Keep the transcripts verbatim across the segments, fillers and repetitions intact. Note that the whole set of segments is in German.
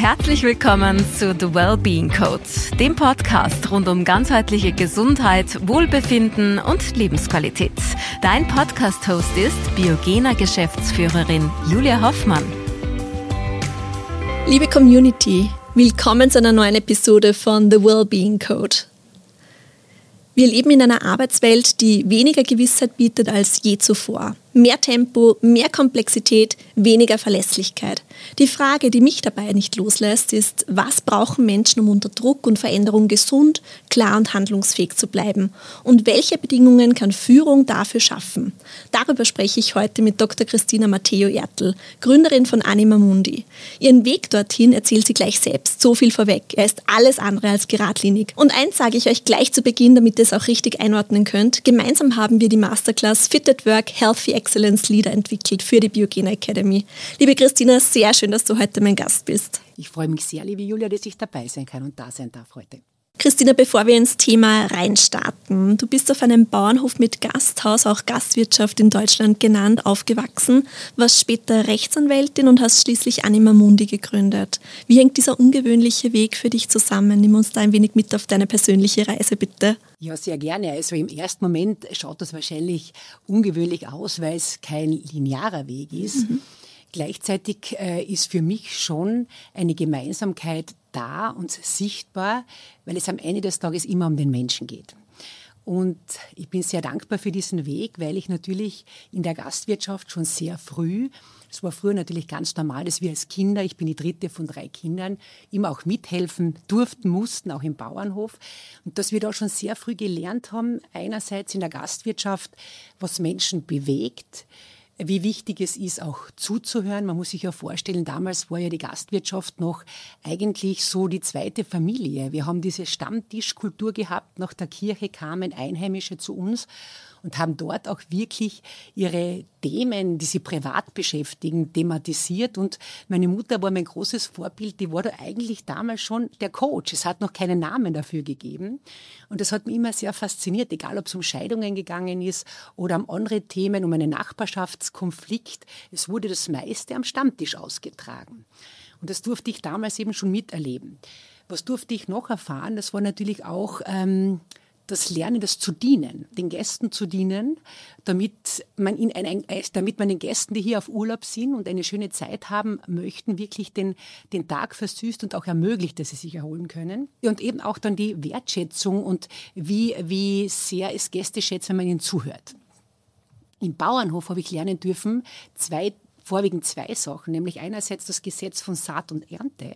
Herzlich willkommen zu The Wellbeing Code, dem Podcast rund um ganzheitliche Gesundheit, Wohlbefinden und Lebensqualität. Dein Podcast-Host ist Biogena-Geschäftsführerin Julia Hoffmann. Liebe Community, willkommen zu einer neuen Episode von The Wellbeing Code. Wir leben in einer Arbeitswelt, die weniger Gewissheit bietet als je zuvor. Mehr Tempo, mehr Komplexität, weniger Verlässlichkeit. Die Frage, die mich dabei nicht loslässt, ist, was brauchen Menschen, um unter Druck und Veränderung gesund, klar und handlungsfähig zu bleiben? Und welche Bedingungen kann Führung dafür schaffen? Darüber spreche ich heute mit Doktor Christina Matteo-Ertl, Gründerin von Anima Mundi. Ihren Weg dorthin erzählt sie gleich selbst, so viel vorweg. Er ist alles andere als geradlinig. Und eins sage ich euch gleich zu Beginn, damit ihr es auch richtig einordnen könnt. Gemeinsam haben wir die Masterclass Fit at Work Healthy Excellence Leader entwickelt für die Biogena Academy. Liebe Christina, sehr schön, dass du heute mein Gast bist. Ich freue mich sehr, liebe Julia, dass ich dabei sein kann und da sein darf heute. Christina, bevor wir ins Thema reinstarten, du bist auf einem Bauernhof mit Gasthaus, auch Gastwirtschaft in Deutschland genannt, aufgewachsen, warst später Rechtsanwältin und hast schließlich Anima Mundi gegründet. Wie hängt dieser ungewöhnliche Weg für dich zusammen? Nimm uns da ein wenig mit auf deine persönliche Reise, bitte. Ja, sehr gerne. Also im ersten Moment schaut das wahrscheinlich ungewöhnlich aus, weil es kein linearer Weg ist. Mhm. Gleichzeitig äh, ist für mich schon eine Gemeinsamkeit da und sichtbar, weil es am Ende des Tages immer um den Menschen geht. Und ich bin sehr dankbar für diesen Weg, weil ich natürlich in der Gastwirtschaft schon sehr früh, es war früher natürlich ganz normal, dass wir als Kinder, ich bin die dritte von drei Kindern, immer auch mithelfen durften, mussten, auch im Bauernhof. Und dass wir da schon sehr früh gelernt haben, einerseits in der Gastwirtschaft, was Menschen bewegt, wie wichtig es ist, auch zuzuhören. Man muss sich ja vorstellen, damals war ja die Gastwirtschaft noch eigentlich so die zweite Familie. Wir haben diese Stammtischkultur gehabt. Nach der Kirche kamen Einheimische zu uns und haben dort auch wirklich ihre Themen, die sie privat beschäftigen, thematisiert. Und meine Mutter war mein großes Vorbild. Die war da eigentlich damals schon der Coach. Es hat noch keinen Namen dafür gegeben. Und das hat mich immer sehr fasziniert, egal ob es um Scheidungen gegangen ist oder um andere Themen, um einen Nachbarschaftskonflikt. Es wurde das meiste am Stammtisch ausgetragen. Und das durfte ich damals eben schon miterleben. Was durfte ich noch erfahren? Das war natürlich auch ähm, das Lernen, das zu dienen, den Gästen zu dienen, damit man, in ein, damit man den Gästen, die hier auf Urlaub sind und eine schöne Zeit haben möchten, wirklich den, den Tag versüßt und auch ermöglicht, dass sie sich erholen können. Und eben auch dann die Wertschätzung und wie, wie sehr es Gäste schätzt, wenn man ihnen zuhört. Im Bauernhof habe ich lernen dürfen, zwei, vorwiegend zwei Sachen, nämlich einerseits das Gesetz von Saat und Ernte,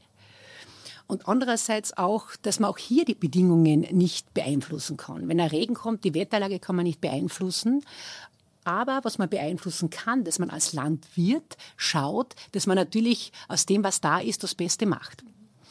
und andererseits auch, dass man auch hier die Bedingungen nicht beeinflussen kann. Wenn ein Regen kommt, die Wetterlage kann man nicht beeinflussen. Aber was man beeinflussen kann, dass man als Landwirt schaut, dass man natürlich aus dem, was da ist, das Beste macht.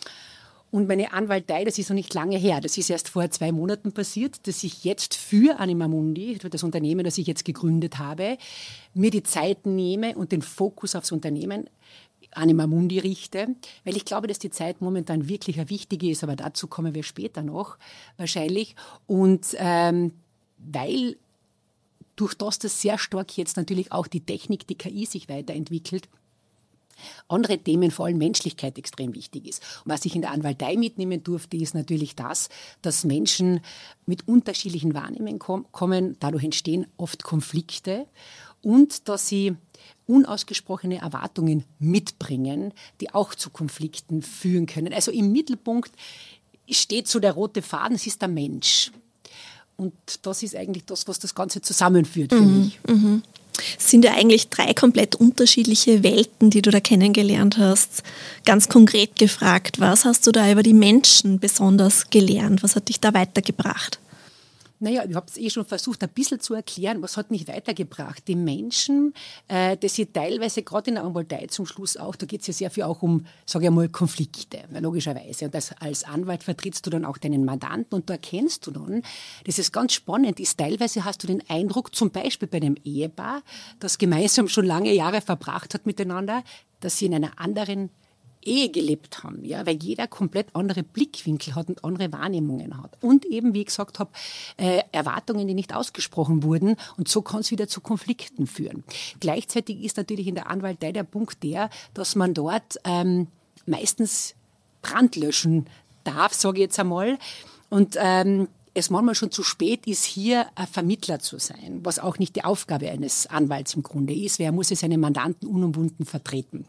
Und meine Anwaltei, das ist noch nicht lange her, das ist erst vor zwei Monaten passiert, dass ich jetzt für Anima Mundi, das Unternehmen, das ich jetzt gegründet habe, mir die Zeit nehme und den Fokus aufs Unternehmen Anima Mundi richte, weil ich glaube, dass die Zeit momentan wirklich eine wichtige ist, aber dazu kommen wir später noch wahrscheinlich. Und ähm, weil durch das, dass sehr stark jetzt natürlich auch die Technik, die K I sich weiterentwickelt, andere Themen, vor allem Menschlichkeit, extrem wichtig ist. Und was ich in der Anwaltei mitnehmen durfte, ist natürlich das, dass Menschen mit unterschiedlichen Wahrnehmungen kommen, dadurch entstehen oft Konflikte und dass sie unausgesprochene Erwartungen mitbringen, die auch zu Konflikten führen können. Also im Mittelpunkt steht so der rote Faden, es ist der Mensch. Und das ist eigentlich das, was das Ganze zusammenführt für mhm, mich. Mhm. Es sind ja eigentlich drei komplett unterschiedliche Welten, die du da kennengelernt hast. Ganz konkret gefragt, was hast du da über die Menschen besonders gelernt? Was hat dich da weitergebracht? Naja, ich habe es eh schon versucht, ein bisschen zu erklären, was hat mich weitergebracht. Die Menschen, äh, dass sie teilweise, gerade in der Anwaltei zum Schluss auch, da geht es ja sehr viel auch um, sage ich mal, Konflikte, logischerweise. Und das, als Anwalt vertrittst du dann auch deinen Mandanten und da erkennst du dann, dass es ganz spannend ist. Teilweise hast du den Eindruck, zum Beispiel bei einem Ehepaar, das gemeinsam schon lange Jahre verbracht hat miteinander, dass sie in einer anderen Ehe gelebt haben, ja, weil jeder komplett andere Blickwinkel hat und andere Wahrnehmungen hat. Und eben, wie ich gesagt habe, äh, Erwartungen, die nicht ausgesprochen wurden und so kann es wieder zu Konflikten führen. Gleichzeitig ist natürlich in der Anwaltei der Punkt der, dass man dort ähm, meistens Brand löschen darf, sage ich jetzt einmal. Und ähm, es manchmal schon zu spät ist, hier ein Vermittler zu sein, was auch nicht die Aufgabe eines Anwalts im Grunde ist, weil er muss ja seine Mandanten unumwunden vertreten.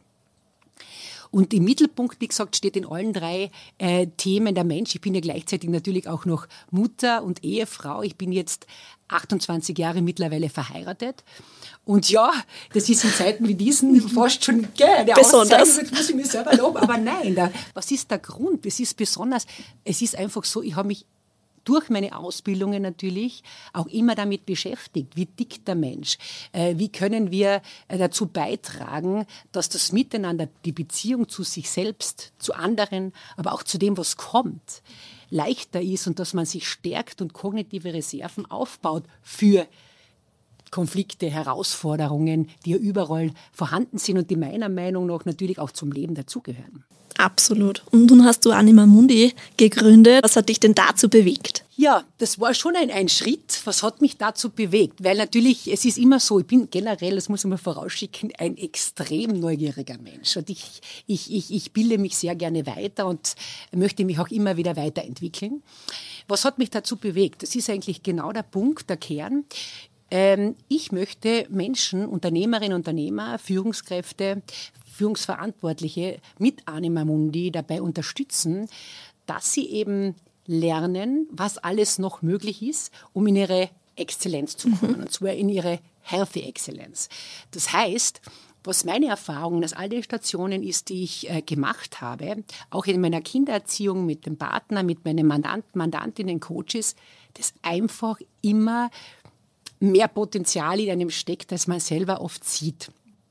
Und im Mittelpunkt, wie gesagt, steht in allen drei äh, Themen der Mensch. Ich bin ja gleichzeitig natürlich auch noch Mutter und Ehefrau. Ich bin jetzt achtundzwanzig Jahre mittlerweile verheiratet. Und ja, das ist in Zeiten wie diesen fast schon gell, eine besonders. Jetzt muss ich mich selber loben. Aber nein, da, was ist der Grund? Es ist besonders, es ist einfach so, ich habe mich durch meine Ausbildungen natürlich auch immer damit beschäftigt, wie tickt der Mensch, äh, wie können wir äh, dazu beitragen, dass das Miteinander, die Beziehung zu sich selbst, zu anderen, aber auch zu dem, was kommt, leichter ist und dass man sich stärkt und kognitive Reserven aufbaut für Konflikte, Herausforderungen, die ja überall vorhanden sind und die meiner Meinung nach natürlich auch zum Leben dazugehören. Absolut. Und nun hast du Anima Mundi gegründet. Was hat dich denn dazu bewegt? Ja, das war schon ein, ein Schritt. Was hat mich dazu bewegt? Weil natürlich, es ist immer so, ich bin generell, das muss ich mal vorausschicken, ein extrem neugieriger Mensch. Und ich, ich, ich, ich bilde mich sehr gerne weiter und möchte mich auch immer wieder weiterentwickeln. Was hat mich dazu bewegt? Das ist eigentlich genau der Punkt, der Kern. Ähm, ich möchte Menschen, Unternehmerinnen, Unternehmer, Führungskräfte, Führungsverantwortliche mit Anima Mundi dabei unterstützen, dass sie eben lernen, was alles noch möglich ist, um in ihre Exzellenz zu kommen, mhm. und zwar in ihre Healthy Exzellenz. Das heißt, was meine Erfahrung aus all den Stationen ist, die ich äh, gemacht habe, auch in meiner Kindererziehung mit dem Partner, mit meinen Mandanten, Mandantinnen, Coaches, dass einfach immer mehr Potenzial in einem steckt, als man selber oft sieht.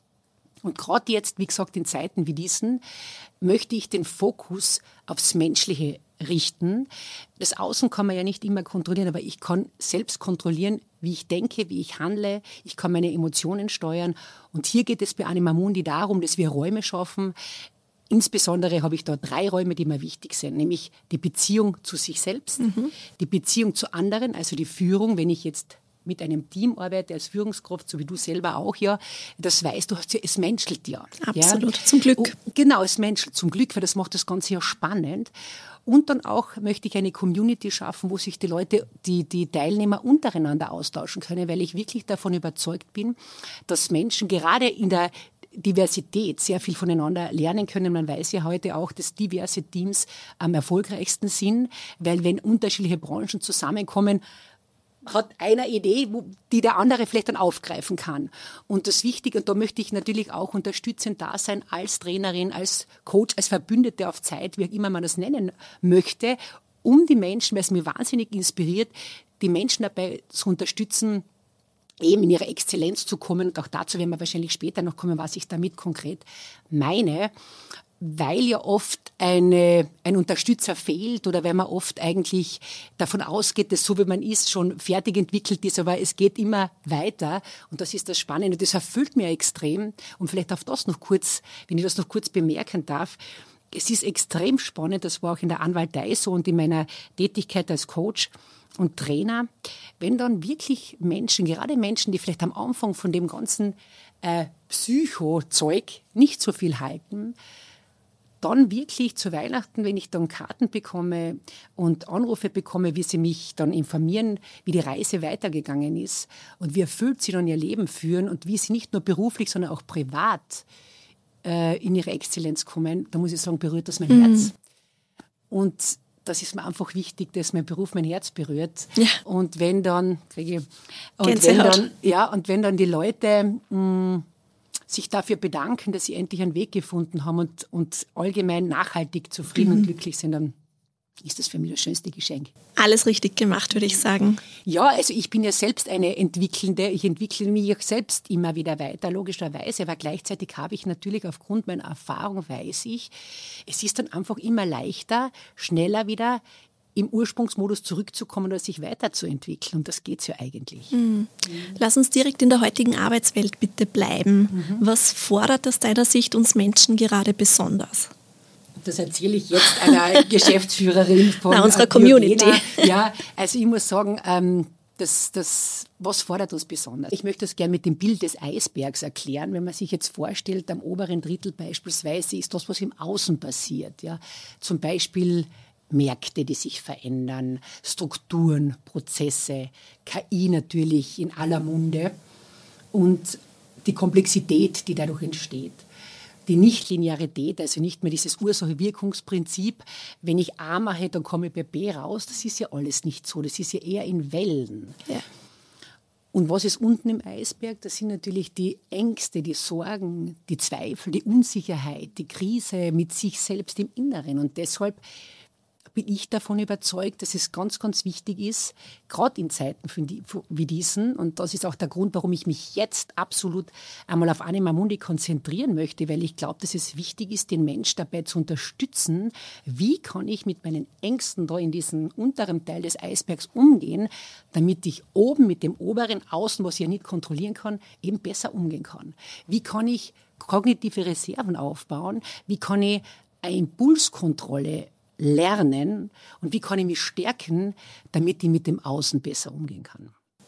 Und gerade jetzt, wie gesagt, in Zeiten wie diesen, möchte ich den Fokus aufs Menschliche richten. Das Außen kann man ja nicht immer kontrollieren, aber ich kann selbst kontrollieren, wie ich denke, wie ich handle. Ich kann meine Emotionen steuern. Und hier geht es bei Anima Mundi darum, dass wir Räume schaffen. Insbesondere habe ich da drei Räume, die mir wichtig sind, nämlich die Beziehung zu sich selbst, mhm. die Beziehung zu anderen, also die Führung, wenn ich jetzt mit einem Team arbeite, als Führungskraft, so wie du selber auch, ja, das weißt du, hast ja, es menschelt ja. Absolut, ja. Zum Glück. Und genau, es menschelt zum Glück, weil das macht das Ganze ja spannend. Und dann auch möchte ich eine Community schaffen, wo sich die Leute, die, die Teilnehmer untereinander austauschen können, weil ich wirklich davon überzeugt bin, dass Menschen gerade in der Diversität sehr viel voneinander lernen können. Man weiß ja heute auch, dass diverse Teams am erfolgreichsten sind, weil wenn unterschiedliche Branchen zusammenkommen, hat einer Idee, die der andere vielleicht dann aufgreifen kann. Und das Wichtige, und da möchte ich natürlich auch unterstützend da sein, als Trainerin, als Coach, als Verbündete auf Zeit, wie auch immer man das nennen möchte, um die Menschen, weil es mir wahnsinnig inspiriert, die Menschen dabei zu unterstützen, eben in ihre Exzellenz zu kommen. Und auch dazu werden wir wahrscheinlich später noch kommen, was ich damit konkret meine. Weil ja oft eine, ein Unterstützer fehlt oder weil man oft eigentlich davon ausgeht, dass so wie man ist, schon fertig entwickelt ist, aber es geht immer weiter und das ist das Spannende. Das erfüllt mir extrem und vielleicht auf das noch kurz, wenn ich das noch kurz bemerken darf, es ist extrem spannend, das war auch in der Anwaltei so und in meiner Tätigkeit als Coach und Trainer, wenn dann wirklich Menschen, gerade Menschen, die vielleicht am Anfang von dem ganzen äh, Psycho-Zeug nicht so viel halten, dann wirklich zu Weihnachten, wenn ich dann Karten bekomme und Anrufe bekomme, wie sie mich dann informieren, wie die Reise weitergegangen ist und wie erfüllt sie dann ihr Leben führen und wie sie nicht nur beruflich, sondern auch privat äh, in ihre Exzellenz kommen, da muss ich sagen, berührt das mein mhm. Herz. Und das ist mir einfach wichtig, dass mein Beruf mein Herz berührt. Ja. Und wenn dann, kriege ich, und wenn dann, ja, und wenn dann die Leute mh, sich dafür bedanken, dass sie endlich einen Weg gefunden haben und, und allgemein nachhaltig zufrieden mhm. und glücklich sind, dann ist das für mich das schönste Geschenk. Alles richtig gemacht, würde ich sagen. Ja, also ich bin ja selbst eine Entwickelnde. Ich entwickle mich auch selbst immer wieder weiter, logischerweise. Aber gleichzeitig habe ich natürlich aufgrund meiner Erfahrung, weiß ich, es ist dann einfach immer leichter, schneller wieder im Ursprungsmodus zurückzukommen oder sich weiterzuentwickeln. Und das geht's ja eigentlich. Mhm. Lass uns direkt in der heutigen Arbeitswelt bitte bleiben. Mhm. Was fordert aus deiner Sicht uns Menschen gerade besonders? Das erzähle ich jetzt einer Geschäftsführerin von Na, unserer Community. Ja, also ich muss sagen, ähm, Das, das, was fordert uns besonders? Ich möchte das gerne mit dem Bild des Eisbergs erklären. Wenn man sich jetzt vorstellt, am oberen Drittel beispielsweise ist das, was im Außen passiert. Ja? Zum Beispiel Märkte, die sich verändern, Strukturen, Prozesse, K I natürlich in aller Munde und die Komplexität, die dadurch entsteht. Die Nichtlinearität, also nicht mehr dieses Ursache-Wirkungsprinzip, wenn ich A mache, dann komme ich bei B raus, das ist ja alles nicht so, das ist ja eher in Wellen. Ja. Und was ist unten im Eisberg? Das sind natürlich die Ängste, die Sorgen, die Zweifel, die Unsicherheit, die Krise mit sich selbst im Inneren. Und deshalb bin ich davon überzeugt, dass es ganz, ganz wichtig ist, gerade in Zeiten wie diesen, und das ist auch der Grund, warum ich mich jetzt absolut einmal auf Anima Mundi konzentrieren möchte, weil ich glaube, dass es wichtig ist, den Mensch dabei zu unterstützen, wie kann ich mit meinen Ängsten da in diesem unteren Teil des Eisbergs umgehen, damit ich oben mit dem oberen Außen, was ich ja nicht kontrollieren kann, eben besser umgehen kann. Wie kann ich kognitive Reserven aufbauen? Wie kann ich eine Impulskontrolle lernen und wie kann ich mich stärken, damit ich mit dem Außen besser umgehen kann.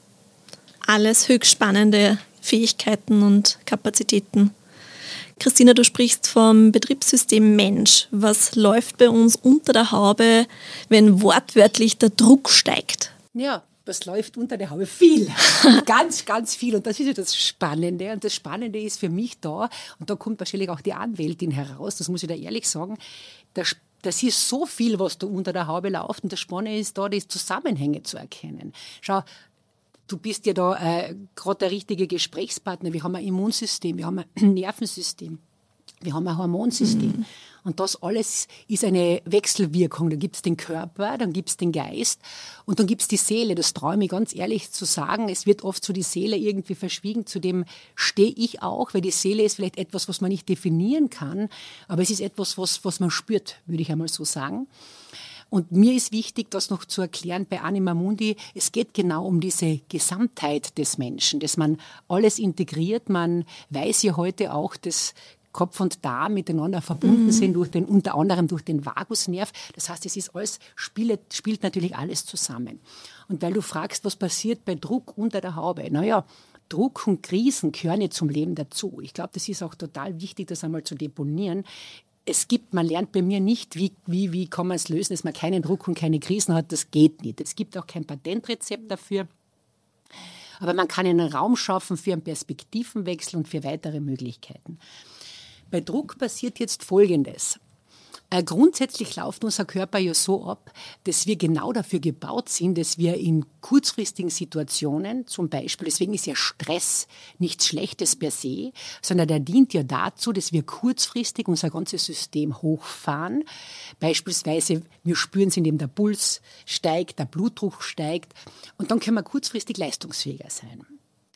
Alles höchst spannende Fähigkeiten und Kapazitäten. Christina, du sprichst vom Betriebssystem Mensch. Was läuft bei uns unter der Haube, wenn wortwörtlich der Druck steigt? Ja, was läuft unter der Haube? Viel. ganz, ganz viel. Und das ist ja das Spannende. Und das Spannende ist für mich da, und da kommt wahrscheinlich auch die Anwältin heraus, das muss ich da ehrlich sagen, der Das ist so viel, was da unter der Haube läuft. Und das Spannende ist da, die Zusammenhänge zu erkennen. Schau, du bist ja da äh, gerade der richtige Gesprächspartner. Wir haben ein Immunsystem, wir haben ein Nervensystem, wir haben ein Hormonsystem. Mhm. Und das alles ist eine Wechselwirkung. Da gibt es den Körper, dann gibt es den Geist und dann gibt es die Seele. Das traue ich mir ganz ehrlich zu sagen. Es wird oft so die Seele irgendwie verschwiegen. Zu dem stehe ich auch, weil die Seele ist vielleicht etwas, was man nicht definieren kann. Aber es ist etwas, was, was man spürt, würde ich einmal so sagen. Und mir ist wichtig, das noch zu erklären bei Anima Mundi. Es geht genau um diese Gesamtheit des Menschen, dass man alles integriert. Man weiß ja heute auch, dass Kopf und Darm miteinander verbunden mhm. sind, durch den, unter anderem durch den Vagusnerv. Das heißt, es ist alles, spielt, spielt natürlich alles zusammen. Und weil du fragst, was passiert bei Druck unter der Haube? Naja, Druck und Krisen gehören ja zum Leben dazu. Ich glaube, das ist auch total wichtig, das einmal zu deponieren. Es gibt, man lernt bei mir nicht, wie, wie, wie kann man es lösen, dass man keinen Druck und keine Krisen hat. Das geht nicht. Es gibt auch kein Patentrezept dafür. Aber man kann einen Raum schaffen für einen Perspektivenwechsel und für weitere Möglichkeiten. Bei Druck passiert jetzt Folgendes. Äh, grundsätzlich läuft unser Körper ja so ab, dass wir genau dafür gebaut sind, dass wir in kurzfristigen Situationen, zum Beispiel, deswegen ist ja Stress nichts Schlechtes per se, sondern der dient ja dazu, dass wir kurzfristig unser ganzes System hochfahren. Beispielsweise, wir spüren es, indem der Puls steigt, der Blutdruck steigt und dann können wir kurzfristig leistungsfähiger sein.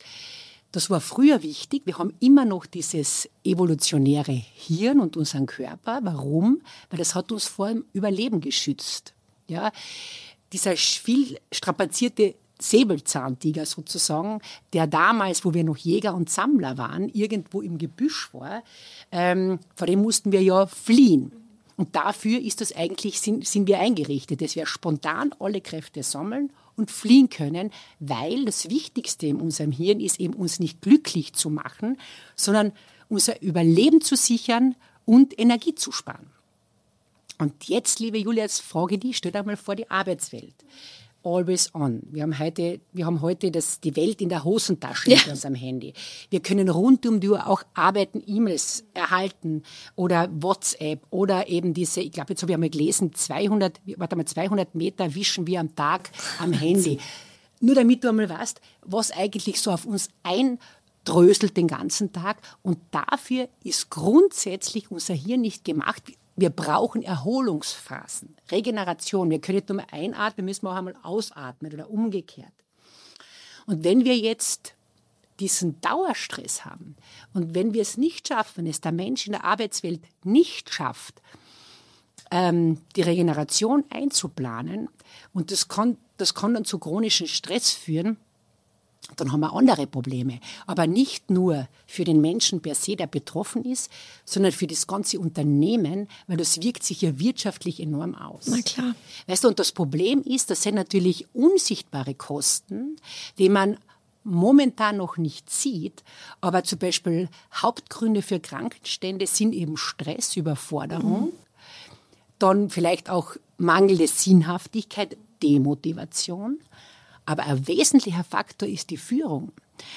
Das war früher wichtig. Wir haben immer noch dieses evolutionäre Hirn und unseren Körper. Warum? Weil das hat uns vor dem Überleben geschützt. Ja? Dieser viel strapazierte Säbelzahntiger sozusagen, der damals, wo wir noch Jäger und Sammler waren, irgendwo im Gebüsch war, ähm, vor dem mussten wir ja fliehen. Und dafür ist das eigentlich, sind, sind wir eingerichtet, dass wir spontan alle Kräfte sammeln und fliehen können, weil das Wichtigste in unserem Hirn ist eben, uns nicht glücklich zu machen, sondern unser Überleben zu sichern und Energie zu sparen. Und jetzt, liebe Julia, jetzt frage ich dich, stell dir mal vor die Arbeitswelt. Always on. Wir haben heute, wir haben heute das, die Welt in der Hosentasche mit ja. unserem Handy. Wir können rund um die Uhr auch arbeiten, E-Mails erhalten oder WhatsApp oder eben diese, ich glaube, jetzt habe ich einmal gelesen, zweihundert, warte mal, zweihundert Meter wischen wir am Tag am Handy. Nur damit du einmal weißt, was eigentlich so auf uns eindröselt den ganzen Tag. Und dafür ist grundsätzlich unser Hirn nicht gemacht. Wir brauchen Erholungsphasen, Regeneration. Wir können nicht nur einatmen, müssen wir auch einmal ausatmen oder umgekehrt. Und wenn wir jetzt diesen Dauerstress haben und wenn wir es nicht schaffen, wenn es der Mensch in der Arbeitswelt nicht schafft, ähm, die Regeneration einzuplanen, und das kann, das kann dann zu chronischen Stress führen, dann haben wir andere Probleme. Aber nicht nur für den Menschen per se, der betroffen ist, sondern für das ganze Unternehmen, weil das wirkt sich ja wirtschaftlich enorm aus. Na klar. Weißt du, und das Problem ist, das sind natürlich unsichtbare Kosten, die man momentan noch nicht sieht, aber zum Beispiel Hauptgründe für Krankenstände sind eben Stress, Überforderung, mhm. dann vielleicht auch mangelnde Sinnhaftigkeit, Demotivation. Aber ein wesentlicher Faktor ist die Führung.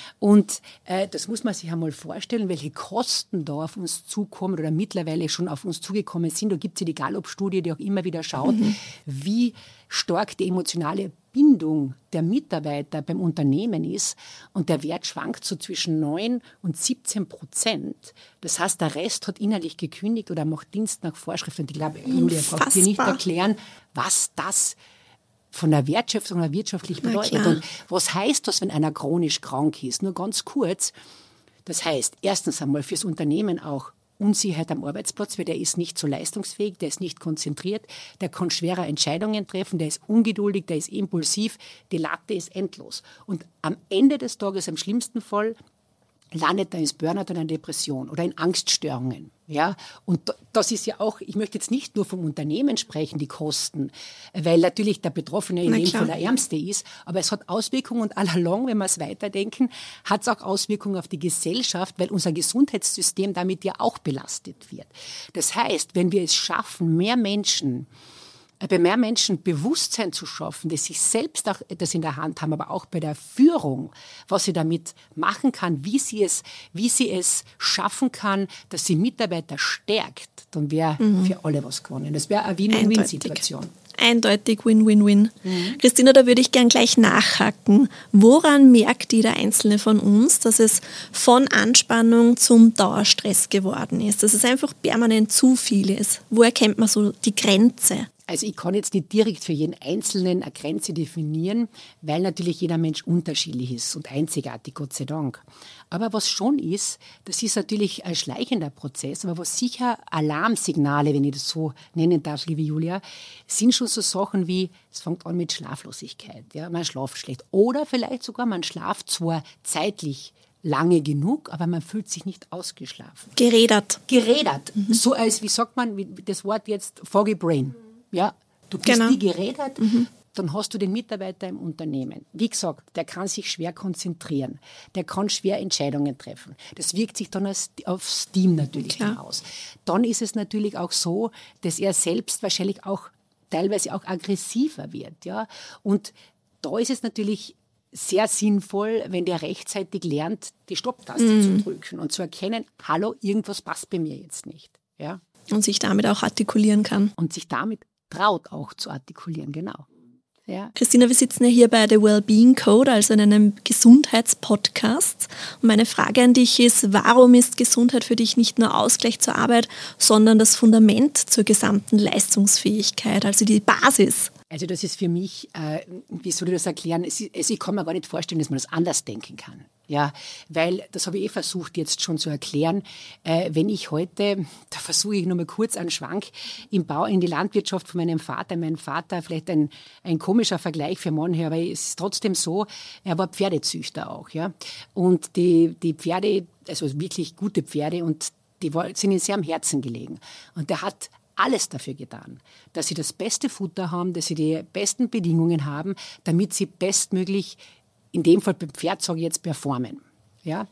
Und äh, das muss man sich einmal vorstellen, welche Kosten da auf uns zukommen oder mittlerweile schon auf uns zugekommen sind. Da gibt es ja die Gallup-Studie, die auch immer wieder schaut, mhm. wie stark die emotionale Bindung der Mitarbeiter beim Unternehmen ist. Und der Wert schwankt so zwischen neun und siebzehn Prozent. Das heißt, der Rest hat innerlich gekündigt oder macht Dienst nach Vorschrift. Und ich glaube, Julia braucht dir nicht erklären, was das von der Wertschöpfung oder wirtschaftlich bedeutet. Und was heißt das, wenn einer chronisch krank ist? Nur ganz kurz. Das heißt, erstens einmal fürs Unternehmen auch Unsicherheit am Arbeitsplatz, weil der ist nicht so leistungsfähig, der ist nicht konzentriert, der kann schwerer Entscheidungen treffen, der ist ungeduldig, der ist impulsiv, die Latte ist endlos. Und am Ende des Tages, im schlimmsten Fall, landet er ins Burnout oder in Depression oder in Angststörungen. Ja? Und das ist ja auch, ich möchte jetzt nicht nur vom Unternehmen sprechen, die Kosten, weil natürlich der Betroffene in dem Fall der Ärmste ist, aber es hat Auswirkungen und allalong, wenn wir es weiterdenken, hat es auch Auswirkungen auf die Gesellschaft, weil unser Gesundheitssystem damit ja auch belastet wird. Das heißt, wenn wir es schaffen, mehr Menschen bei mehr Menschen Bewusstsein zu schaffen, dass sich selbst auch etwas in der Hand haben, aber auch bei der Führung, was sie damit machen kann, wie sie es, wie sie es schaffen kann, dass sie Mitarbeiter stärkt, dann wäre mhm. für alle was gewonnen. Das wäre eine Win-Win-Situation. Eindeutig Win-Win-Win. Mhm. Christina, da würde ich gern gleich nachhaken. Woran merkt jeder Einzelne von uns, dass es von Anspannung zum Dauerstress geworden ist, dass es einfach permanent zu viel ist? Wo erkennt man so die Grenze? Also ich kann jetzt nicht direkt für jeden Einzelnen eine Grenze definieren, weil natürlich jeder Mensch unterschiedlich ist und einzigartig, Gott sei Dank. Aber was schon ist, das ist natürlich ein schleichender Prozess, aber was sicher Alarmsignale, wenn ich das so nennen darf, liebe Julia, sind schon so Sachen wie, es fängt an mit Schlaflosigkeit, ja, man schlaft schlecht oder vielleicht sogar man schlaft zwar zeitlich lange genug, aber man fühlt sich nicht ausgeschlafen. Gerädert. Gerädert. Mhm. So als, wie sagt man, wie das Wort jetzt, foggy brain. Ja, du bist genau. wie gerädert, mhm. dann hast du den Mitarbeiter im Unternehmen. Wie gesagt, der kann sich schwer konzentrieren, der kann schwer Entscheidungen treffen. Das wirkt sich dann aufs Team natürlich dann aus. Dann ist es natürlich auch so, dass er selbst wahrscheinlich auch teilweise auch aggressiver wird. Ja? Und da ist es natürlich sehr sinnvoll, wenn der rechtzeitig lernt, die Stopptaste mhm. zu drücken und zu erkennen, hallo, irgendwas passt bei mir jetzt nicht. Ja? Und sich damit auch artikulieren kann. Und sich damit traut auch zu artikulieren, genau. Ja. Christina, wir sitzen ja hier bei The Wellbeing Code, also in einem Gesundheitspodcast. Und meine Frage an dich ist, warum ist Gesundheit für dich nicht nur Ausgleich zur Arbeit, sondern das Fundament zur gesamten Leistungsfähigkeit, also die Basis? Also das ist für mich, äh, wie soll ich das erklären, es, es, ich kann mir gar nicht vorstellen, dass man das anders denken kann. Ja, weil, das habe ich eh versucht jetzt schon zu erklären, äh, wenn ich heute, da versuche ich nur mal kurz einen Schwank im Bau, in die Landwirtschaft von meinem Vater, mein Vater, vielleicht ein, ein komischer Vergleich für manche, aber es ist trotzdem so, er war Pferdezüchter auch, ja, und die, die Pferde, also wirklich gute Pferde und die sind ihm sehr am Herzen gelegen und der hat alles dafür getan, dass sie das beste Futter haben, dass sie die besten Bedingungen haben, damit sie bestmöglich, in dem Fall beim Pferd sage ich jetzt, performen. Ja?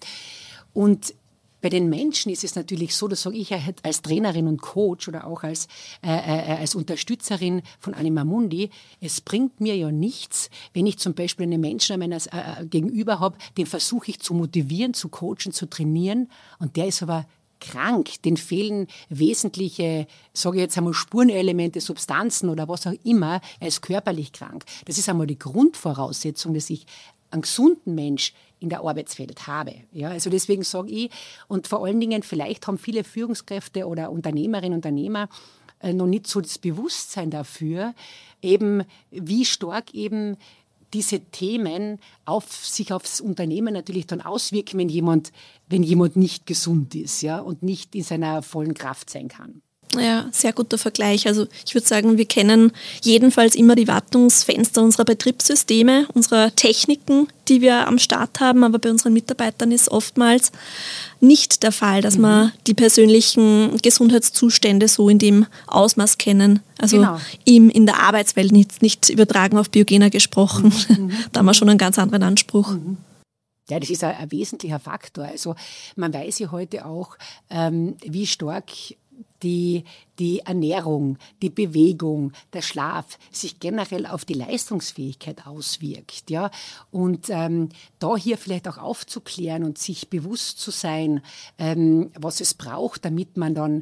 Und bei den Menschen ist es natürlich so, das sage ich ja als Trainerin und Coach oder auch als, äh, äh, als Unterstützerin von Anima Mundi, es bringt mir ja nichts, wenn ich zum Beispiel einen Menschen an meiner, äh, gegenüber habe, den versuche ich zu motivieren, zu coachen, zu trainieren und der ist aber krank, denen fehlen wesentliche, sage ich jetzt einmal, Spurenelemente, Substanzen oder was auch immer, er ist körperlich krank. Das ist einmal die Grundvoraussetzung, dass ich einen gesunden Mensch in der Arbeitswelt habe. Ja, also deswegen sage ich, und vor allen Dingen, vielleicht haben viele Führungskräfte oder Unternehmerinnen und Unternehmer äh, noch nicht so das Bewusstsein dafür, eben wie stark eben diese Themen auf sich aufs Unternehmen natürlich dann auswirken, wenn jemand, wenn jemand nicht gesund ist, ja, und nicht in seiner vollen Kraft sein kann. Ja, sehr guter Vergleich. Also ich würde sagen, wir kennen jedenfalls immer die Wartungsfenster unserer Betriebssysteme, unserer Techniken, die wir am Start haben, aber bei unseren Mitarbeitern ist oftmals nicht der Fall, dass mhm. wir die persönlichen Gesundheitszustände so in dem Ausmaß kennen. Also genau. im, in der Arbeitswelt nicht, nicht übertragen auf Biogena gesprochen. Mhm. Da haben wir schon einen ganz anderen Anspruch. Mhm. Ja, das ist ein, ein wesentlicher Faktor. Also man weiß ja heute auch, ähm, wie stark Die, die Ernährung, die Bewegung, der Schlaf sich generell auf die Leistungsfähigkeit auswirkt. Ja? Und ähm, da hier vielleicht auch aufzuklären und sich bewusst zu sein, ähm, was es braucht, damit man dann,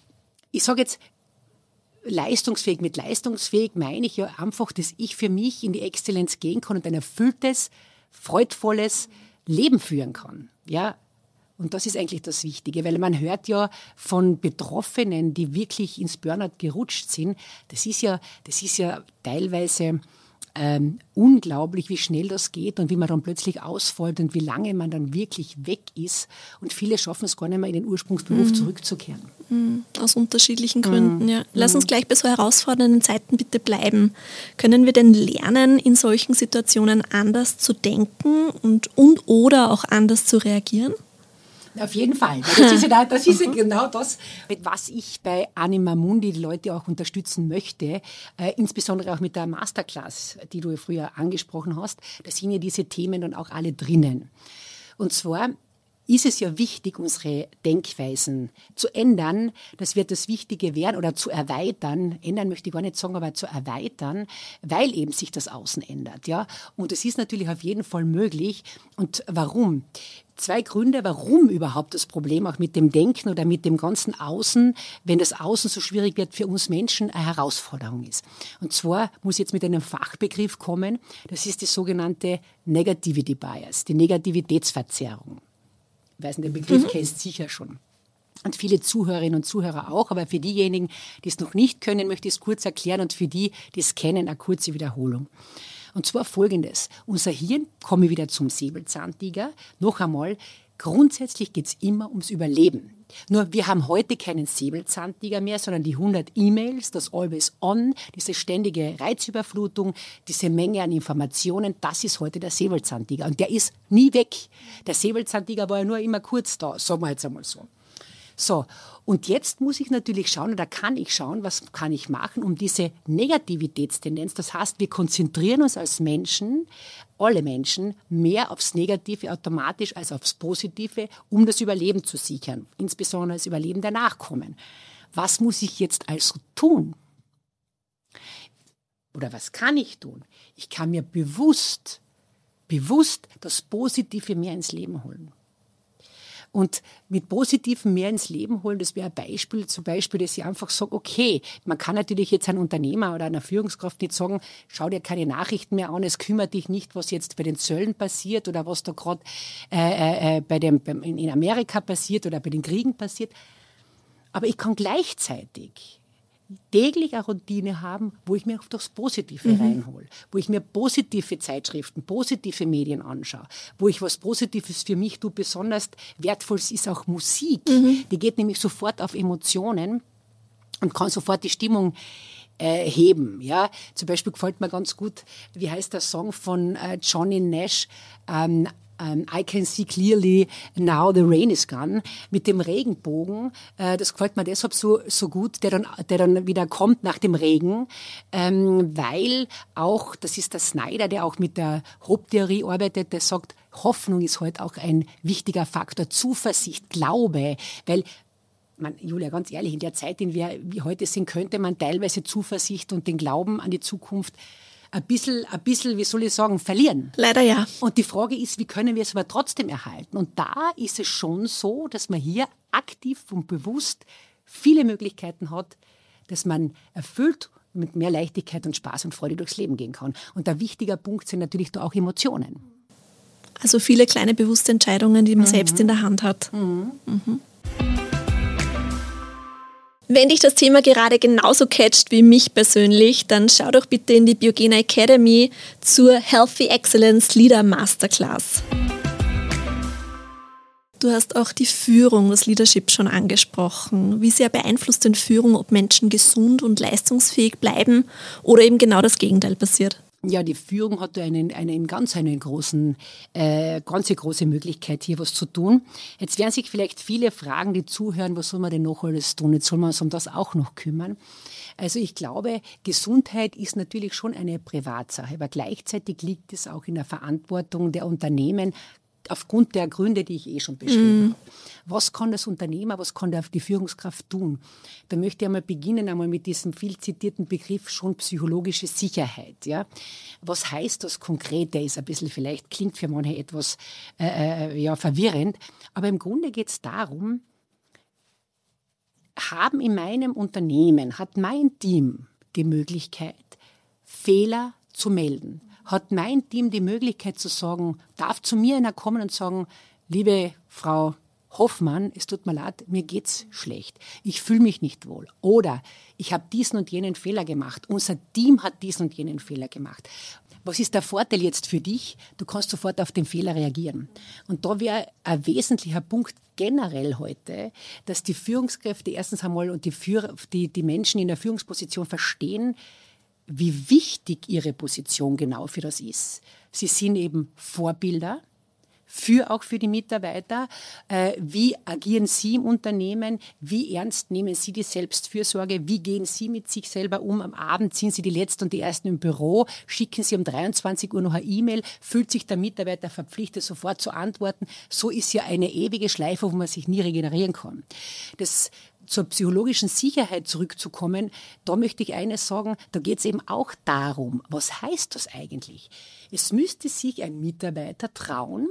ich sage jetzt, leistungsfähig, mit leistungsfähig meine ich ja einfach, dass ich für mich in die Exzellenz gehen kann und ein erfülltes, freudvolles Leben führen kann. Ja? Und das ist eigentlich das Wichtige, weil man hört ja von Betroffenen, die wirklich ins Burnout gerutscht sind, das ist ja, das ist ja teilweise ähm, unglaublich, wie schnell das geht und wie man dann plötzlich ausfällt und wie lange man dann wirklich weg ist. Und viele schaffen es gar nicht mehr, in den Ursprungsberuf mhm. zurückzukehren. Mhm. Aus unterschiedlichen Gründen, mhm. ja. Lass uns gleich bei so herausfordernden Zeiten bitte bleiben. Können wir denn lernen, in solchen Situationen anders zu denken und, und oder auch anders zu reagieren? Auf jeden Fall. Das ist, ja, das ist ja genau das, mit was ich bei Anima Mundi die Leute auch unterstützen möchte, äh, insbesondere auch mit der Masterclass, die du früher angesprochen hast. Da sind ja diese Themen dann auch alle drinnen. Und zwar ist es ja wichtig, unsere Denkweisen zu ändern. Das wird das Wichtige werden oder zu erweitern. Ändern möchte ich gar nicht sagen, aber zu erweitern, weil eben sich das Außen ändert. Ja? Und es ist natürlich auf jeden Fall möglich. Und warum? Zwei Gründe, warum überhaupt das Problem auch mit dem Denken oder mit dem ganzen Außen, wenn das Außen so schwierig wird, für uns Menschen eine Herausforderung ist. Und zwar muss ich jetzt mit einem Fachbegriff kommen, das ist die sogenannte Negativity Bias, die Negativitätsverzerrung. Ich weiß nicht, den Begriff mhm. kennst sicher schon. Und viele Zuhörerinnen und Zuhörer auch, aber für diejenigen, die es noch nicht können, möchte ich es kurz erklären und für die, die es kennen, eine kurze Wiederholung. Und zwar Folgendes. Unser Hirn, komme ich wieder zum Säbelzahntiger, noch einmal, grundsätzlich geht es immer ums Überleben. Nur wir haben heute keinen Säbelzahntiger mehr, sondern die hundert E-Mails, das Always On, diese ständige Reizüberflutung, diese Menge an Informationen, das ist heute der Säbelzahntiger. Und der ist nie weg. Der Säbelzahntiger war ja nur immer kurz da, sagen wir jetzt einmal so. So, und jetzt muss ich natürlich schauen, oder kann ich schauen, was kann ich machen, um diese Negativitätstendenz, das heißt, wir konzentrieren uns als Menschen, alle Menschen, mehr aufs Negative automatisch als aufs Positive, um das Überleben zu sichern, insbesondere das Überleben der Nachkommen. Was muss ich jetzt also tun? Oder was kann ich tun? Ich kann mir bewusst, bewusst das Positive mehr ins Leben holen. Und mit Positiven mehr ins Leben holen, das wäre ein Beispiel, zum Beispiel, dass ich einfach sage, okay, man kann natürlich jetzt einem Unternehmer oder einer Führungskraft nicht sagen, schau dir keine Nachrichten mehr an, es kümmert dich nicht, was jetzt bei den Zöllen passiert oder was da gerade äh, äh, bei dem, beim, in Amerika passiert oder bei den Kriegen passiert. Aber ich kann gleichzeitig täglich eine Routine haben, wo ich mir auch das Positive mhm. reinhole, wo ich mir positive Zeitschriften, positive Medien anschaue, wo ich was Positives für mich tue. Besonders wertvoll ist auch Musik. Mhm. Die geht nämlich sofort auf Emotionen und kann sofort die Stimmung äh, heben. Ja? Zum Beispiel gefällt mir ganz gut, wie heißt der Song von äh, Johnny Nash, ähm, Um, I can see clearly now the rain is gone, mit dem Regenbogen. Äh, das gefällt mir deshalb so, so gut, der dann, der dann wieder kommt nach dem Regen, ähm, weil auch, das ist der Snyder, der auch mit der Hope-Theorie arbeitet, der sagt, Hoffnung ist heute auch ein wichtiger Faktor, Zuversicht, Glaube, weil man, Julia, ganz ehrlich, in der Zeit, in der wir heute sind, könnte man teilweise Zuversicht und den Glauben an die Zukunft ein bisschen, ein bisschen, wie soll ich sagen, verlieren. Leider ja. Und die Frage ist, wie können wir es aber trotzdem erhalten? Und da ist es schon so, dass man hier aktiv und bewusst viele Möglichkeiten hat, dass man erfüllt mit mehr Leichtigkeit und Spaß und Freude durchs Leben gehen kann. Und ein wichtiger Punkt sind natürlich da auch Emotionen. Also viele kleine bewusste Entscheidungen, die man mhm. selbst in der Hand hat. Mhm. Mhm. Wenn dich das Thema gerade genauso catcht wie mich persönlich, dann schau doch bitte in die Biogena Academy zur Healthy Excellence Leader Masterclass. Du hast auch die Führung, das Leadership schon angesprochen. Wie sehr beeinflusst denn Führung, ob Menschen gesund und leistungsfähig bleiben oder eben genau das Gegenteil passiert? Ja, die Führung hat einen, einen ganz einen großen, äh, ganz große Möglichkeit, hier was zu tun. Jetzt werden sich vielleicht viele fragen, die zuhören, was soll man denn noch alles tun? Jetzt soll man uns um das auch noch kümmern. Also ich glaube, Gesundheit ist natürlich schon eine Privatsache, aber gleichzeitig liegt es auch in der Verantwortung der Unternehmen, aufgrund der Gründe, die ich eh schon beschrieben mm. habe. Was kann das Unternehmer, was kann die Führungskraft tun? Da möchte ich einmal beginnen einmal mit diesem viel zitierten Begriff schon psychologische Sicherheit. Ja? Was heißt das konkret? Der ist ein bisschen vielleicht, klingt für manche etwas äh, ja, verwirrend, aber im Grunde geht es darum, haben in meinem Unternehmen, hat mein Team die Möglichkeit, Fehler zu melden? Hat mein Team die Möglichkeit zu sagen, darf zu mir einer kommen und sagen, liebe Frau Hoffmann, es tut mir leid, mir geht's schlecht. Ich fühle mich nicht wohl. Oder ich habe diesen und jenen Fehler gemacht. Unser Team hat diesen und jenen Fehler gemacht. Was ist der Vorteil jetzt für dich? Du kannst sofort auf den Fehler reagieren. Und da wäre ein wesentlicher Punkt generell heute, dass die Führungskräfte erstens einmal und die, Führer, die, die Menschen in der Führungsposition verstehen, wie wichtig ihre Position genau für das ist. Sie sind eben Vorbilder, für auch für die Mitarbeiter. Äh, wie agieren Sie im Unternehmen? Wie ernst nehmen Sie die Selbstfürsorge? Wie gehen Sie mit sich selber um? Am Abend sind Sie die Letzten und die Ersten im Büro. Schicken Sie um dreiundzwanzig Uhr noch eine E-Mail. Fühlt sich der Mitarbeiter verpflichtet, sofort zu antworten? So ist ja eine ewige Schleife, wo man sich nie regenerieren kann. Das zur psychologischen Sicherheit zurückzukommen, da möchte ich eines sagen, da geht es eben auch darum, was heißt das eigentlich? Es müsste sich ein Mitarbeiter trauen,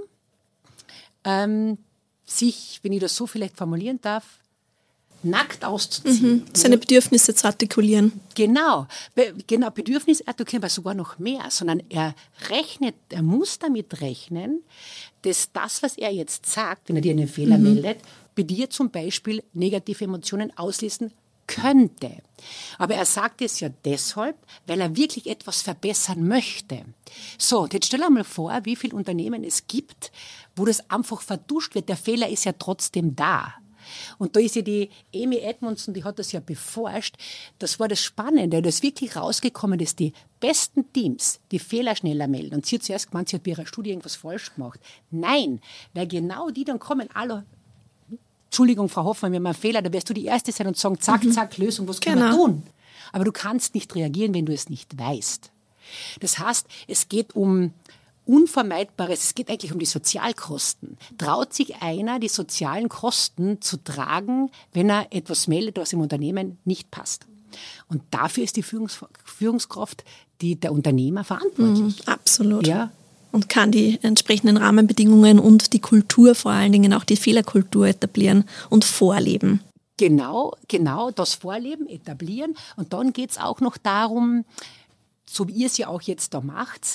ähm, sich, wenn ich das so vielleicht formulieren darf, nackt auszuziehen. Mhm, seine Bedürfnisse zu artikulieren. Genau, Be- genau, Bedürfnisse artikulieren, aber sogar noch mehr, sondern er rechnet, er muss damit rechnen, dass das, was er jetzt sagt, wenn er dir einen Fehler mhm. meldet, bei dir zum Beispiel negative Emotionen auslösen könnte. Aber er sagt es ja deshalb, weil er wirklich etwas verbessern möchte. So, und jetzt stell dir mal vor, wie viele Unternehmen es gibt, wo das einfach verduscht wird. Der Fehler ist ja trotzdem da. Und da ist ja die Amy Edmondson, die hat das ja beforscht. Das war das Spannende. Da ist wirklich rausgekommen, dass die besten Teams die Fehler schneller melden. Und sie hat zuerst gemeint, sie hat bei ihrer Studie irgendwas falsch gemacht. Nein, weil genau die dann kommen, alle, Entschuldigung, Frau Hoffmann, wir haben einen Fehler, da wirst du die Erste sein und sagen, zack, mhm. zack, Lösung, was können genau. wir tun? Aber du kannst nicht reagieren, wenn du es nicht weißt. Das heißt, es geht um Unvermeidbares, es geht eigentlich um die Sozialkosten. Traut sich einer, die sozialen Kosten zu tragen, wenn er etwas meldet, was im Unternehmen nicht passt? Und dafür ist die Führungs- Führungskraft, die, der Unternehmer verantwortlich. Mhm, absolut. Ja. Und kann die entsprechenden Rahmenbedingungen und die Kultur, vor allen Dingen auch die Fehlerkultur etablieren und vorleben. Genau, genau, das Vorleben, etablieren. Und dann geht es auch noch darum, so wie ihr es ja auch jetzt da macht,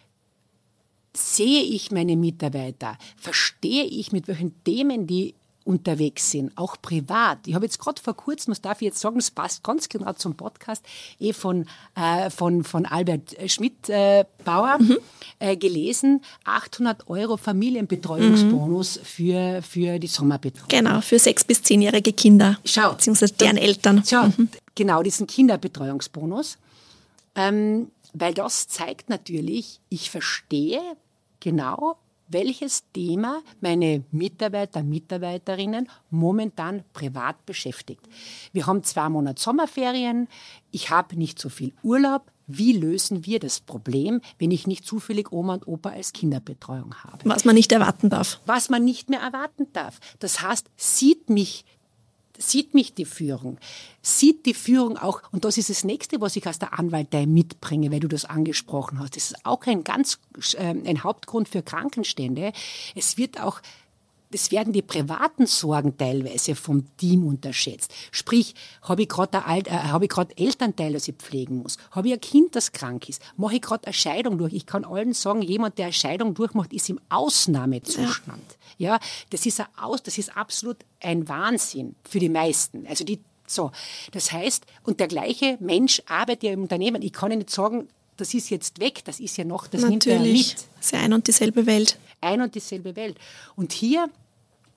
sehe ich meine Mitarbeiter, verstehe ich, mit welchen Themen die unterwegs sind, auch privat. Ich habe jetzt gerade vor kurzem, das darf ich jetzt sagen, das passt ganz genau zum Podcast, eh von, äh, von, von Albert Schmidt-Bauer äh, mhm. äh, gelesen, achthundert Euro Familienbetreuungsbonus mhm. für, für die Sommerbetreuung. Genau, für sechs- bis zehnjährige Kinder, Schau, beziehungsweise deren das, Eltern. Schau, mhm. genau, diesen Kinderbetreuungsbonus, ähm, weil das zeigt natürlich, ich verstehe genau, welches Thema meine Mitarbeiter, Mitarbeiterinnen momentan privat beschäftigt. Wir haben zwei Monate Sommerferien, ich habe nicht so viel Urlaub. Wie lösen wir das Problem, wenn ich nicht zufällig Oma und Opa als Kinderbetreuung habe? Was man nicht erwarten darf. Was man nicht mehr erwarten darf. Das heißt, sieht mich Sieht mich die Führung, sieht die Führung auch, und das ist das Nächste, was ich als der Anwalt mitbringe, weil du das angesprochen hast. Das ist auch ein ganz äh, ein Hauptgrund für Krankenstände. Es wird auch Es werden die privaten Sorgen teilweise vom Team unterschätzt. Sprich, habe ich gerade äh, habe ich gerade Elternteil, das ich pflegen muss? Habe ich ein Kind, das krank ist? Mache ich gerade eine Scheidung durch? Ich kann allen sagen, jemand, der eine Scheidung durchmacht, ist im Ausnahmezustand. Ja, ja das ist ein Aus, das ist absolut ein Wahnsinn für die meisten. Also die so. Das heißt, und der gleiche Mensch arbeitet ja im Unternehmen. Ich kann ja nicht sagen, das ist jetzt weg, das ist ja noch, das Natürlich. nimmt er mit. Das ist ja ein und dieselbe Welt. Ein und dieselbe Welt. Und hier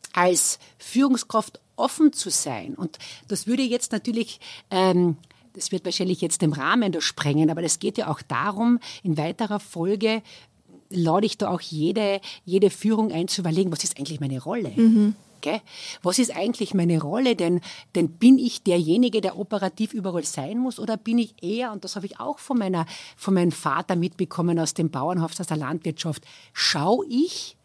als Führungskraft offen zu sein. Und das würde jetzt natürlich, ähm, das wird wahrscheinlich jetzt den Rahmen da sprengen, aber es geht ja auch darum, in weiterer Folge lade ich da auch jede, jede Führung ein, zu überlegen, was ist eigentlich meine Rolle? Mhm. Okay? Was ist eigentlich meine Rolle? Denn, denn bin ich derjenige, der operativ überall sein muss, oder bin ich eher, und das habe ich auch von, meiner, von meinem Vater mitbekommen aus dem Bauernhof, aus der Landwirtschaft, schaue ich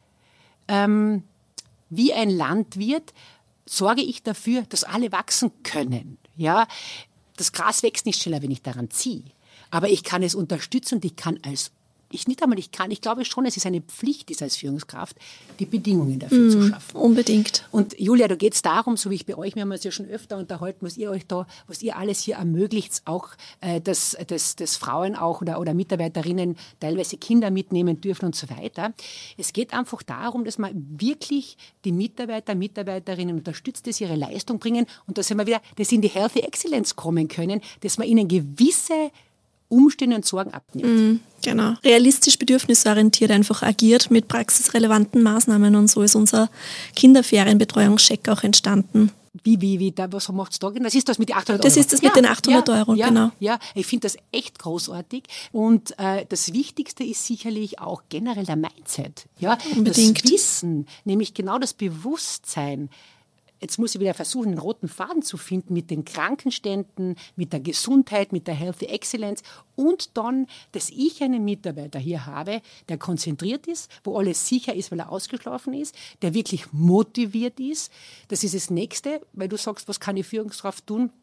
ähm, wie ein Landwirt, sorge ich dafür, dass alle wachsen können. Ja? Das Gras wächst nicht schneller, wenn ich daran ziehe. Aber ich kann es unterstützen und ich kann als Ich nicht einmal, ich kann, ich glaube schon, es ist eine Pflicht, ist als Führungskraft, die Bedingungen dafür mm, zu schaffen. Unbedingt. Und Julia, da geht es darum, so wie ich bei euch, wir haben uns ja schon öfter unterhalten, was ihr euch da, was ihr alles hier ermöglicht, auch, äh, dass, dass, dass Frauen auch oder, oder Mitarbeiterinnen teilweise Kinder mitnehmen dürfen und so weiter. Es geht einfach darum, dass man wirklich die Mitarbeiter, Mitarbeiterinnen unterstützt, dass sie ihre Leistung bringen und dass wir wieder, dass sie in die Healthy Excellence kommen können, dass man ihnen gewisse Umstände und Sorgen abnimmt. Mm, genau. Realistisch bedürfnisorientiert einfach agiert mit praxisrelevanten Maßnahmen, und so ist unser Kinderferienbetreuungscheck auch entstanden. Wie, wie, wie, da, was macht es da? Das ist das mit den achthundert Das Euro. ist das mit ja, den achthundert ja, Euro, ja, genau. Ja, ich finde das echt großartig. Und äh, das Wichtigste ist sicherlich auch generell der Mindset. Ja, unbedingt. Das Wissen, nämlich genau das Bewusstsein. Jetzt muss ich wieder versuchen, den roten Faden zu finden mit den Krankenständen, mit der Gesundheit, mit der Healthy Excellence und dann, dass ich einen Mitarbeiter hier habe, der konzentriert ist, wo alles sicher ist, weil er ausgeschlafen ist, der wirklich motiviert ist. Das ist das Nächste, weil du sagst, was kann die Führungskraft tun?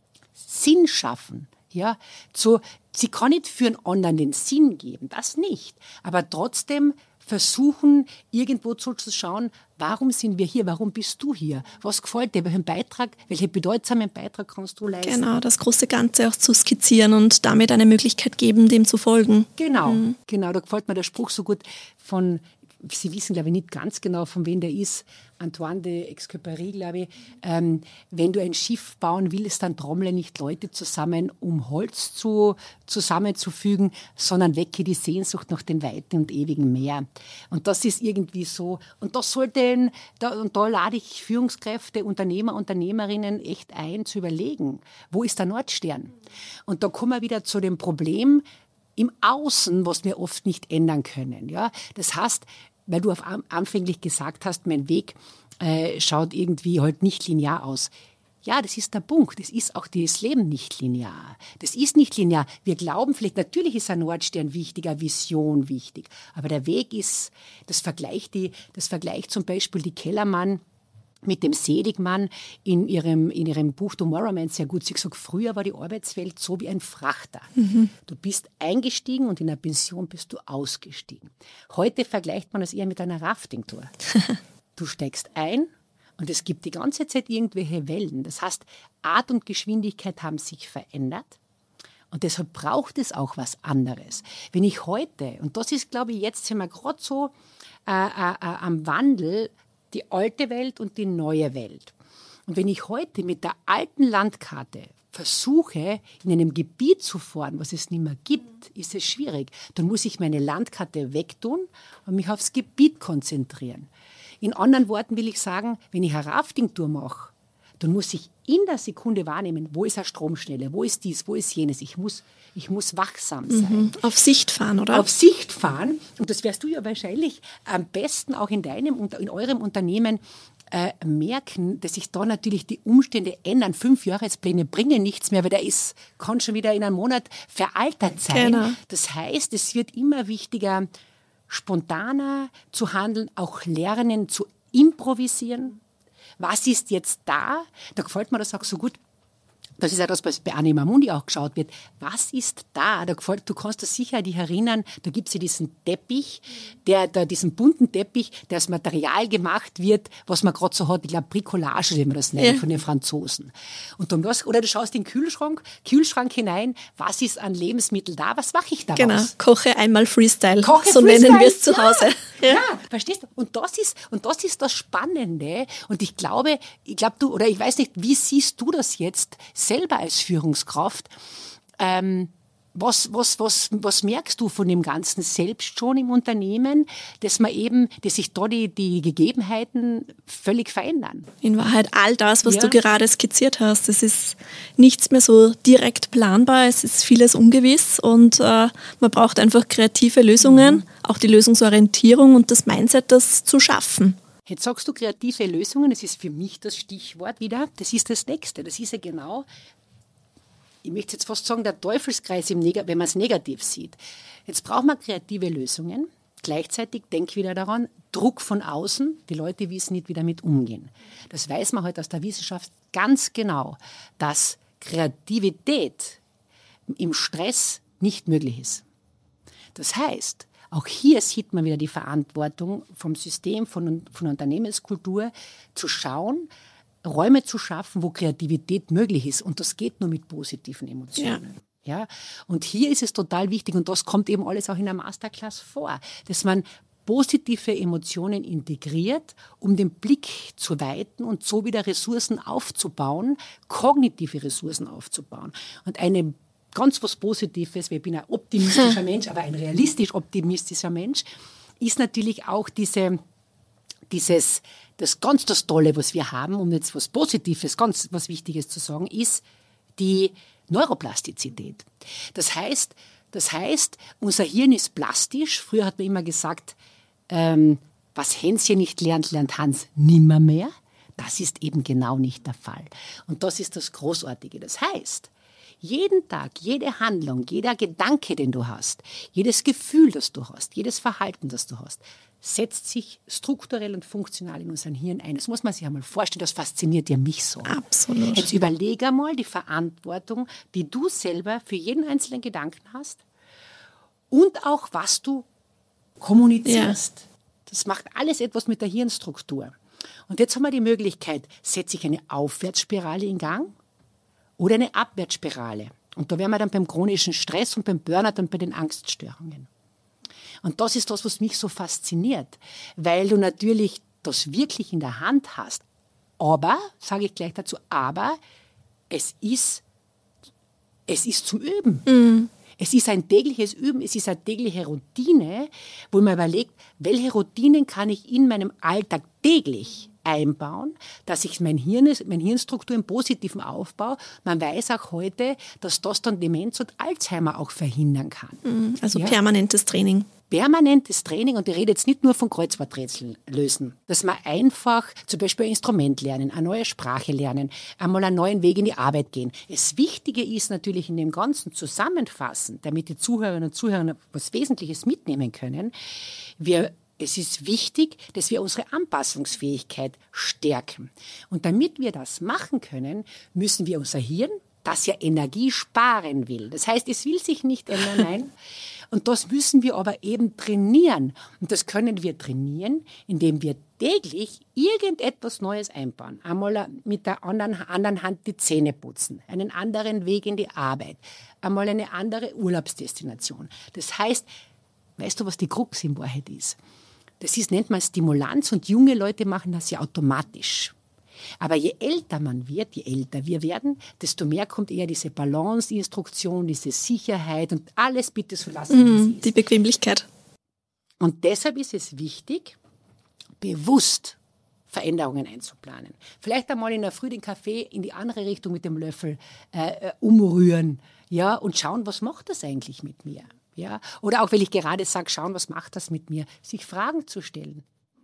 Sinn schaffen. Ja, so, sie kann nicht für einen anderen den Sinn geben, das nicht. Aber trotzdem versuchen, irgendwo zu schauen, warum sind wir hier, warum bist du hier, was gefällt dir, welchen Beitrag, welchen bedeutsamen Beitrag kannst du leisten. Genau, das große Ganze auch zu skizzieren und damit eine Möglichkeit geben, dem zu folgen. Genau, mhm. genau, da gefällt mir der Spruch so gut von, Sie wissen, glaube ich, nicht ganz genau, von wem der ist, Antoine de Exupéry, glaube ich. Ähm, wenn du ein Schiff bauen willst, dann trommle nicht Leute zusammen, um Holz zu, zusammenzufügen, sondern wecke die Sehnsucht nach den weiten und ewigen Meer. Und das ist irgendwie so. Und das sollten, da, und da lade ich Führungskräfte, Unternehmer, Unternehmerinnen echt ein, zu überlegen, wo ist der Nordstern? Und da kommen wir wieder zu dem Problem im Außen, was wir oft nicht ändern können. Ja? Das heißt, weil du auf anfänglich gesagt hast, mein Weg äh, schaut irgendwie halt nicht linear aus. Ja, das ist der Punkt. Das ist auch das Leben nicht linear. Das ist nicht linear. Wir glauben vielleicht, natürlich ist ein Nordstern wichtig, eine Vision wichtig. Aber der Weg ist, das vergleicht, die, das vergleicht zum Beispiel die Kellermann mit dem Seligmann in ihrem, in ihrem Buch Tomorrow Man sehr gut. Sie gesagt, früher war die Arbeitswelt so wie ein Frachter. Mhm. Du bist eingestiegen und in der Pension bist du ausgestiegen. Heute vergleicht man das eher mit einer Rafting-Tour. Du steigst ein und es gibt die ganze Zeit irgendwelche Wellen. Das heißt, Art und Geschwindigkeit haben sich verändert. Und deshalb braucht es auch was anderes. Wenn ich heute, und das ist, glaube ich, jetzt sind wir gerade so äh, äh, äh, am Wandel, die alte Welt und die neue Welt. Und wenn ich heute mit der alten Landkarte versuche, in einem Gebiet zu fahren, was es nicht mehr gibt, ist es schwierig. Dann muss ich meine Landkarte wegtun und mich aufs Gebiet konzentrieren. In anderen Worten will ich sagen, wenn ich eine Rafting-Tour mache, dann muss ich in der Sekunde wahrnehmen, wo ist eine Stromschnelle, wo ist dies, wo ist jenes. Ich muss, ich muss wachsam sein. Mhm. Auf Sicht fahren, oder? Auf Sicht fahren. Und das wirst du ja wahrscheinlich am besten auch in deinem, in eurem Unternehmen äh, merken, dass sich da natürlich die Umstände ändern. Fünf Jahrespläne bringen nichts mehr, weil der ist, kann schon wieder in einem Monat veraltet sein. Genau. Das heißt, es wird immer wichtiger, spontaner zu handeln, auch lernen zu improvisieren. Was ist jetzt da? Da gefällt mir das auch so gut. Das ist ja das, was bei Anima Mundi auch geschaut wird. Was ist da? Da gefällt, du kannst dich sicher dich erinnern, da gibt es ja diesen Teppich, der, der, diesen bunten Teppich, der aus Material gemacht wird, was man gerade so hat, ich glaube Bricolage, wie man das nennt, ja. Von den Franzosen. Und dann was, oder du schaust in den Kühlschrank, Kühlschrank hinein, was ist an Lebensmitteln da, was mache ich daraus? Genau, koche einmal Freestyle, koche so Freestyle. Nennen wir es zu Hause. Ja, ja. Ja, verstehst du? Und das ist, und das ist das Spannende. Und ich glaube, ich glaube du, oder ich weiß nicht, wie siehst du das jetzt selber als Führungskraft? Ähm, Was, was, was, was merkst du von dem Ganzen selbst schon im Unternehmen, dass man eben, dass sich da die, die Gegebenheiten völlig verändern? In Wahrheit all das, was ja. du gerade skizziert hast, es ist nichts mehr so direkt planbar, es ist vieles ungewiss und äh, man braucht einfach kreative Lösungen, mhm. auch die Lösungsorientierung und das Mindset, das zu schaffen. Jetzt sagst du kreative Lösungen, das ist für mich das Stichwort wieder, das ist das Nächste, das ist ja genau, ich möchte jetzt fast sagen, der Teufelskreis, im Neg- wenn man es negativ sieht. Jetzt braucht man kreative Lösungen. Gleichzeitig denk wieder daran, Druck von außen, die Leute wissen nicht, wie damit umgehen. Das weiß man heute aus der Wissenschaft ganz genau, dass Kreativität im Stress nicht möglich ist. Das heißt, auch hier sieht man wieder die Verantwortung vom System, von, von Unternehmenskultur, zu schauen, Räume zu schaffen, wo Kreativität möglich ist. Und das geht nur mit positiven Emotionen. Ja. Ja? Und hier ist es total wichtig, und das kommt eben alles auch in der Masterclass vor, dass man positive Emotionen integriert, um den Blick zu weiten und so wieder Ressourcen aufzubauen, kognitive Ressourcen aufzubauen. Und eine ganz was Positives, ich bin ein optimistischer Mensch, aber ein realistisch optimistischer Mensch, ist natürlich auch diese, dieses, das ganz das Tolle, was wir haben, um jetzt was Positives, ganz was Wichtiges zu sagen, ist die Neuroplastizität. Das heißt, das heißt, unser Hirn ist plastisch. Früher hat man immer gesagt, ähm, was Hänschen nicht lernt, lernt Hans nimmermehr. Das ist eben genau nicht der Fall. Und das ist das Großartige. Das heißt, jeden Tag, jede Handlung, jeder Gedanke, den du hast, jedes Gefühl, das du hast, jedes Verhalten, das du hast, setzt sich strukturell und funktional in unserem Hirn ein. Das muss man sich einmal vorstellen, das fasziniert ja mich so. Absolut. Jetzt überlege einmal die Verantwortung, die du selber für jeden einzelnen Gedanken hast und auch, was du kommunizierst. Ja. Das macht alles etwas mit der Hirnstruktur. Und jetzt haben wir die Möglichkeit, setze ich eine Aufwärtsspirale in Gang oder eine Abwärtsspirale. Und da wären wir dann beim chronischen Stress und beim Burnout und bei den Angststörungen. Und das ist das, was mich so fasziniert, weil du natürlich das wirklich in der Hand hast. Aber, sage ich gleich dazu, aber es ist, es ist zum Üben. Mhm. Es ist ein tägliches Üben, es ist eine tägliche Routine, wo man überlegt, welche Routinen kann ich in meinem Alltag täglich einbauen, dass ich mein Hirn, meine Hirnstruktur im Positiven aufbaue. Man weiß auch heute, dass das dann Demenz und Alzheimer auch verhindern kann. Also ja? permanentes Training. Permanentes Training, und ich rede jetzt nicht nur von Kreuzworträtseln lösen, dass man einfach zum Beispiel ein Instrument lernen, eine neue Sprache lernen, einmal einen neuen Weg in die Arbeit gehen. Das Wichtige ist natürlich in dem Ganzen zusammenfassen, damit die Zuhörerinnen und Zuhörer was Wesentliches mitnehmen können. Wir Es ist wichtig, dass wir unsere Anpassungsfähigkeit stärken. Und damit wir das machen können, müssen wir unser Hirn, das ja Energie sparen will. Das heißt, es will sich nicht ändern, nein. Und das müssen wir aber eben trainieren. Und das können wir trainieren, indem wir täglich irgendetwas Neues einbauen. Einmal mit der anderen, anderen Hand die Zähne putzen, einen anderen Weg in die Arbeit, einmal eine andere Urlaubsdestination. Das heißt, weißt du, was die Krux in Wahrheit ist? Das ist, nennt man Stimulanz, und junge Leute machen das ja automatisch. Aber je älter man wird, je älter wir werden, desto mehr kommt eher diese Balance, die Instruktion, diese Sicherheit und alles bitte so lassen, wie es ist. Die Bequemlichkeit. Und deshalb ist es wichtig, bewusst Veränderungen einzuplanen. Vielleicht einmal in der Früh den Kaffee in die andere Richtung mit dem Löffel äh, umrühren, ja, und schauen, was macht das eigentlich mit mir? Ja? Oder auch, wenn ich gerade sage, schauen, was macht das mit mir? Sich Fragen zu stellen.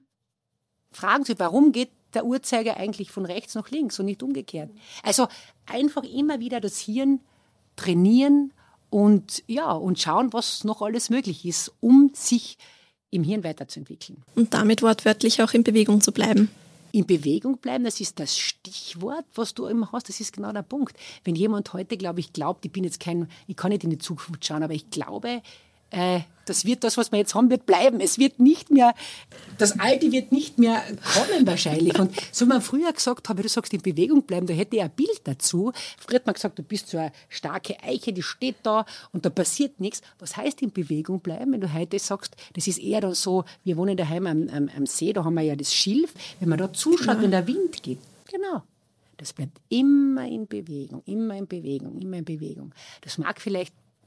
Fragen zu, warum geht der Uhrzeiger eigentlich von rechts nach links und nicht umgekehrt? Also einfach immer wieder das Hirn trainieren und, ja, und schauen, was noch alles möglich ist, um sich im Hirn weiterzuentwickeln. Und damit wortwörtlich auch in Bewegung zu bleiben. In Bewegung bleiben, das ist das Stichwort, was du immer hast, das ist genau der Punkt. Wenn jemand heute, glaube ich, glaubt, ich bin jetzt kein, ich kann nicht in die Zukunft schauen, aber ich glaube, äh, das wird das, was wir jetzt haben, wird bleiben. Es wird nicht mehr, das Alte wird nicht mehr kommen wahrscheinlich. Und so wie man früher gesagt hat, du sagst in Bewegung bleiben, da hätte ich ein Bild dazu. Früher hat man gesagt, du bist so eine starke Eiche, die steht da und da passiert nichts. Was heißt in Bewegung bleiben, wenn du heute sagst, das ist eher dann so, wir wohnen daheim am, am, am See, da haben wir ja das Schilf, wenn man da zuschaut, ja. Wenn der Wind geht. Genau. Das bleibt immer in Bewegung, immer in Bewegung, immer in Bewegung. Das mag vielleicht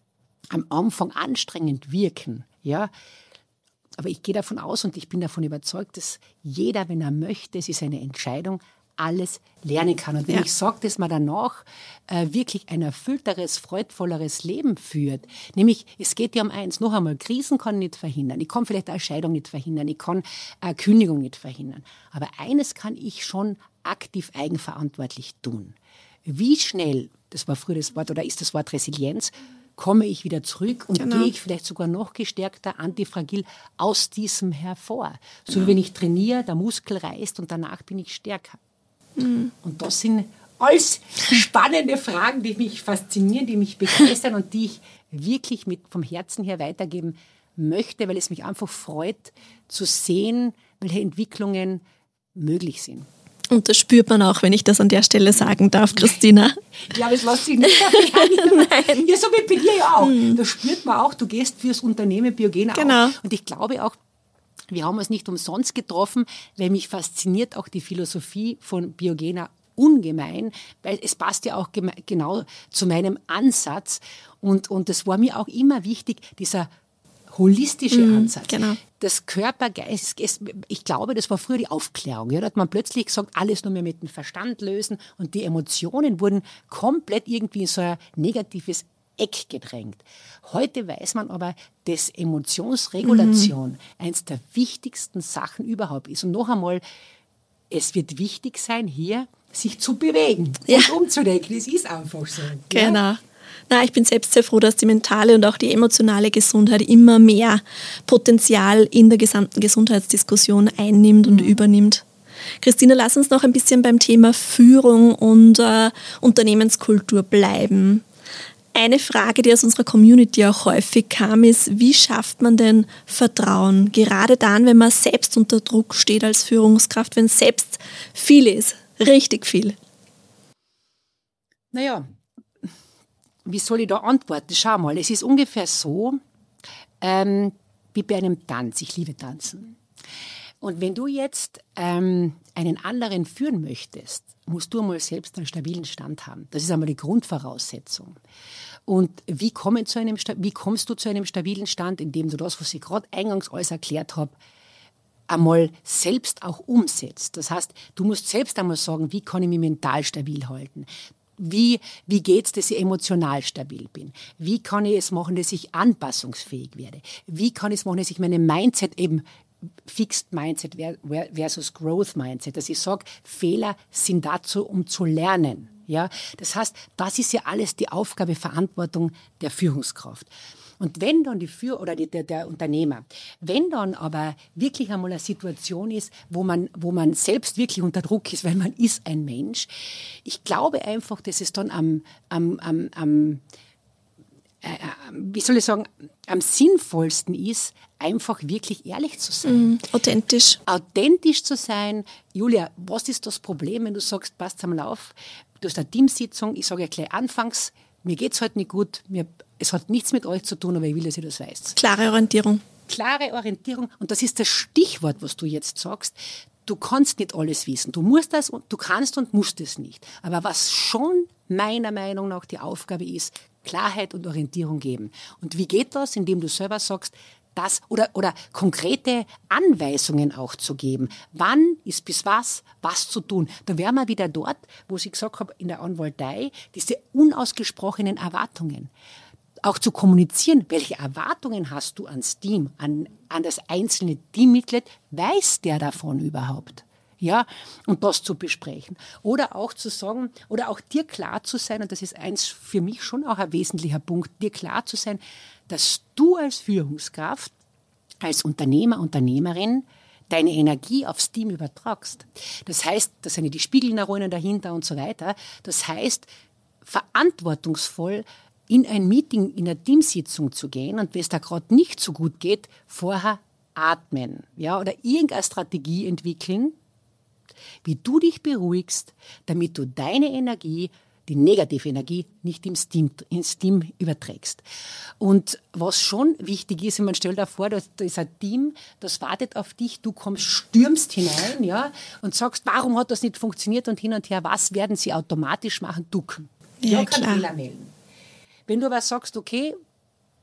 am Anfang anstrengend wirken, ja, aber ich gehe davon aus und ich bin davon überzeugt, dass jeder, wenn er möchte, es ist eine Entscheidung, alles lernen kann. Und wenn ja. ich sage, dass man danach äh, wirklich ein erfüllteres, freudvolleres Leben führt, nämlich es geht ja um eins, noch einmal, Krisen kann ich nicht verhindern, ich kann vielleicht eine Scheidung nicht verhindern, ich kann eine Kündigung nicht verhindern, aber eines kann ich schon aktiv eigenverantwortlich tun. Wie schnell, das war früher das Wort, oder ist das Wort Resilienz, komme ich wieder zurück und genau. gehe ich vielleicht sogar noch gestärkter, antifragil aus diesem hervor. So genau. wie wenn ich trainiere, der Muskel reißt und danach bin ich stärker. Mhm. Und das sind alles spannende Fragen, die mich faszinieren, die mich begeistern und die ich wirklich mit vom Herzen her weitergeben möchte, weil es mich einfach freut zu sehen, welche Entwicklungen möglich sind. Und das spürt man auch, wenn ich das an der Stelle sagen darf, Christina. Ja, aber es lässt sich nicht verhindern. Nein. Ja, so wie bei dir ja auch. Mhm. Da spürt man auch, du gehst fürs Unternehmen Biogena genau. auf. Und ich glaube auch, wir haben uns nicht umsonst getroffen, weil mich fasziniert auch die Philosophie von Biogena ungemein, weil es passt ja auch geme- genau zu meinem Ansatz. Und, und das war mir auch immer wichtig, dieser holistische mm, Ansatz. Genau. Das Körper-Geist, ich glaube, das war früher die Aufklärung. Ja, da hat man plötzlich gesagt, alles nur mehr mit dem Verstand lösen und die Emotionen wurden komplett irgendwie in so ein negatives Eck gedrängt. Heute weiß man aber, dass Emotionsregulation mm. eins der wichtigsten Sachen überhaupt ist. Und noch einmal, es wird wichtig sein, hier sich zu bewegen ja. und umzudenken. Es ist einfach so. Genau. Ja? Na, ich bin selbst sehr froh, dass die mentale und auch die emotionale Gesundheit immer mehr Potenzial in der gesamten Gesundheitsdiskussion einnimmt und mhm. übernimmt. Christina, lass uns noch ein bisschen beim Thema Führung und äh, Unternehmenskultur bleiben. Eine Frage, die aus unserer Community auch häufig kam, ist, wie schafft man denn Vertrauen? Gerade dann, wenn man selbst unter Druck steht als Führungskraft, wenn es selbst viel ist, richtig viel. Naja, wie soll ich da antworten? Schau mal, es ist ungefähr so, ähm, wie bei einem Tanz. Ich liebe Tanzen. Und wenn du jetzt ähm, einen anderen führen möchtest, musst du einmal selbst einen stabilen Stand haben. Das ist einmal die Grundvoraussetzung. Und wie, kommen zu einem, wie kommst du zu einem stabilen Stand, indem du das, was ich gerade eingangs alles erklärt habe, einmal selbst auch umsetzt. Das heißt, du musst selbst einmal sagen, wie kann ich mich mental stabil halten? Wie, wie geht es, dass ich emotional stabil bin? Wie kann ich es machen, dass ich anpassungsfähig werde? Wie kann ich es machen, dass ich meine Mindset eben Fixed Mindset versus Growth Mindset, dass ich sage, Fehler sind dazu, um zu lernen. Ja? Das heißt, das ist ja alles die Aufgabe, Verantwortung der Führungskraft. Und wenn dann die Führ- oder die, der, der Unternehmer, wenn dann aber wirklich einmal eine Situation ist, wo man, wo man selbst wirklich unter Druck ist, weil man ist ein Mensch, ich glaube einfach, dass es dann am, am, am, am äh, wie soll ich sagen, am sinnvollsten ist, einfach wirklich ehrlich zu sein. Mm, authentisch. Authentisch zu sein. Julia, was ist das Problem, wenn du sagst, passt am Lauf, du hast eine Teamsitzung, ich sage ja gleich anfangs, mir geht es heute nicht gut, mir, es hat nichts mit euch zu tun, aber ich will, dass ihr das weißt. Klare Orientierung. Klare Orientierung. Und das ist das Stichwort, was du jetzt sagst. Du kannst nicht alles wissen. Du musst das und du kannst und musst es nicht. Aber was schon meiner Meinung nach die Aufgabe ist, Klarheit und Orientierung geben. Und wie geht das? Indem du selber sagst, das oder, oder konkrete Anweisungen auch zu geben. Wann ist bis was, was zu tun. Da wären wir wieder dort, wo ich gesagt habe, in der Anwaltei, diese unausgesprochenen Erwartungen. Auch zu kommunizieren, welche Erwartungen hast du ans Team, an, an das einzelne Teammitglied, weiß der davon überhaupt? Ja, und das zu besprechen. Oder auch zu sagen, oder auch dir klar zu sein, und das ist eins für mich schon auch ein wesentlicher Punkt, dir klar zu sein, dass du als Führungskraft, als Unternehmer, Unternehmerin, deine Energie aufs Team übertragst. Das heißt, da sind ja die Spiegelneuronen dahinter und so weiter. Das heißt, verantwortungsvoll in ein Meeting, in eine Teamsitzung zu gehen und wenn es da gerade nicht so gut geht, vorher atmen, ja, oder irgendeine Strategie entwickeln, wie du dich beruhigst, damit du deine Energie, die negative Energie, nicht ins Team, ins Team überträgst. Und was schon wichtig ist, man stellt dir vor, da ist ein Team, das wartet auf dich, du kommst, stürmst hinein, ja, und sagst, warum hat das nicht funktioniert und hin und her, was werden sie automatisch machen? Ducken. Ja, ja, keinen klar. Fehler melden. Wenn du aber sagst, okay,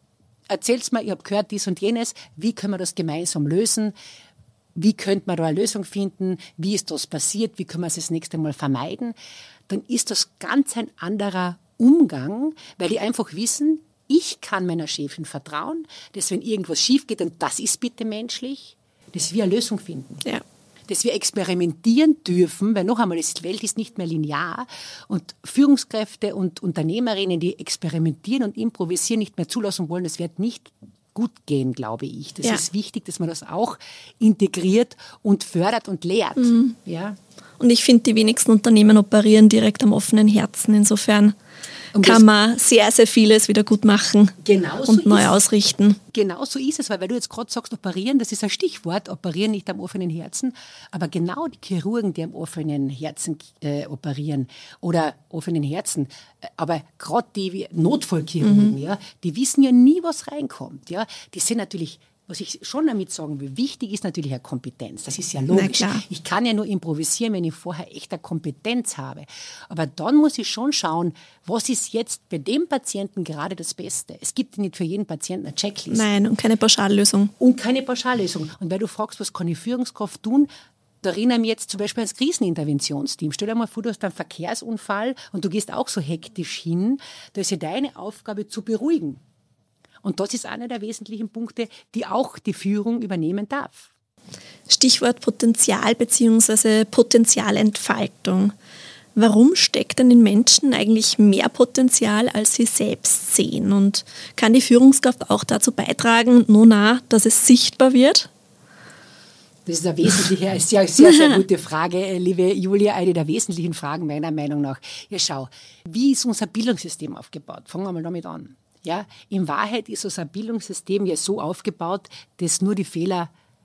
erzähl's mir, ich habe gehört dies und jenes, wie können wir das gemeinsam lösen? Wie könnte man da eine Lösung finden? Wie ist das passiert? Wie können wir es das nächste Mal vermeiden? Dann ist das ganz ein anderer Umgang, weil die einfach wissen, ich kann meiner Chefin vertrauen, dass wenn irgendwas schief geht, und das ist bitte menschlich, dass wir eine Lösung finden. Ja. Dass wir experimentieren dürfen, weil noch einmal, die Welt ist nicht mehr linear und Führungskräfte und Unternehmerinnen, die experimentieren und improvisieren, nicht mehr zulassen wollen, das wird nicht gut gehen, glaube ich. Das ja. ist wichtig, dass man das auch integriert und fördert und lehrt. Mhm. Ja. Und ich finde, die wenigsten Unternehmen operieren direkt am offenen Herzen. Insofern und kann man sehr, sehr vieles wieder gut machen genauso und neu ist, ausrichten. Genau so ist es, weil, weil du jetzt gerade sagst, operieren, das ist ein Stichwort, operieren nicht am offenen Herzen, aber genau die Chirurgen, die am offenen Herzen äh, operieren oder offenen Herzen, äh, aber gerade die Notfallchirurgen, mhm. ja, die wissen ja nie, was reinkommt. Ja. Die sind natürlich... Was ich schon damit sagen will, wichtig ist natürlich eine Kompetenz. Das ist ja logisch. Ich kann ja nur improvisieren, wenn ich vorher echt eine Kompetenz habe. Aber dann muss ich schon schauen, was ist jetzt bei dem Patienten gerade das Beste. Es gibt nicht für jeden Patienten eine Checkliste. Nein, und keine Pauschallösung. Und keine Pauschallösung. Und weil du fragst, was kann die Führungskraft tun, da erinnere ich mich jetzt zum Beispiel ans Kriseninterventionsteam. Stell dir mal vor, du hast einen Verkehrsunfall und du gehst auch so hektisch hin. Da ist ja deine Aufgabe zu beruhigen. Und das ist einer der wesentlichen Punkte, die auch die Führung übernehmen darf. Stichwort Potenzial bzw. Potenzialentfaltung. Warum steckt denn in Menschen eigentlich mehr Potenzial, als sie selbst sehen? Und kann die Führungskraft auch dazu beitragen, nona, dass es sichtbar wird? Das ist eine wesentliche, eine sehr, sehr, sehr gute Frage, liebe Julia, eine der wesentlichen Fragen meiner Meinung nach. Ja, schau, wie ist unser Bildungssystem aufgebaut? Fangen wir mal damit an. Ja, in Wahrheit ist unser Bildungssystem ja so aufgebaut, dass nur die Fehler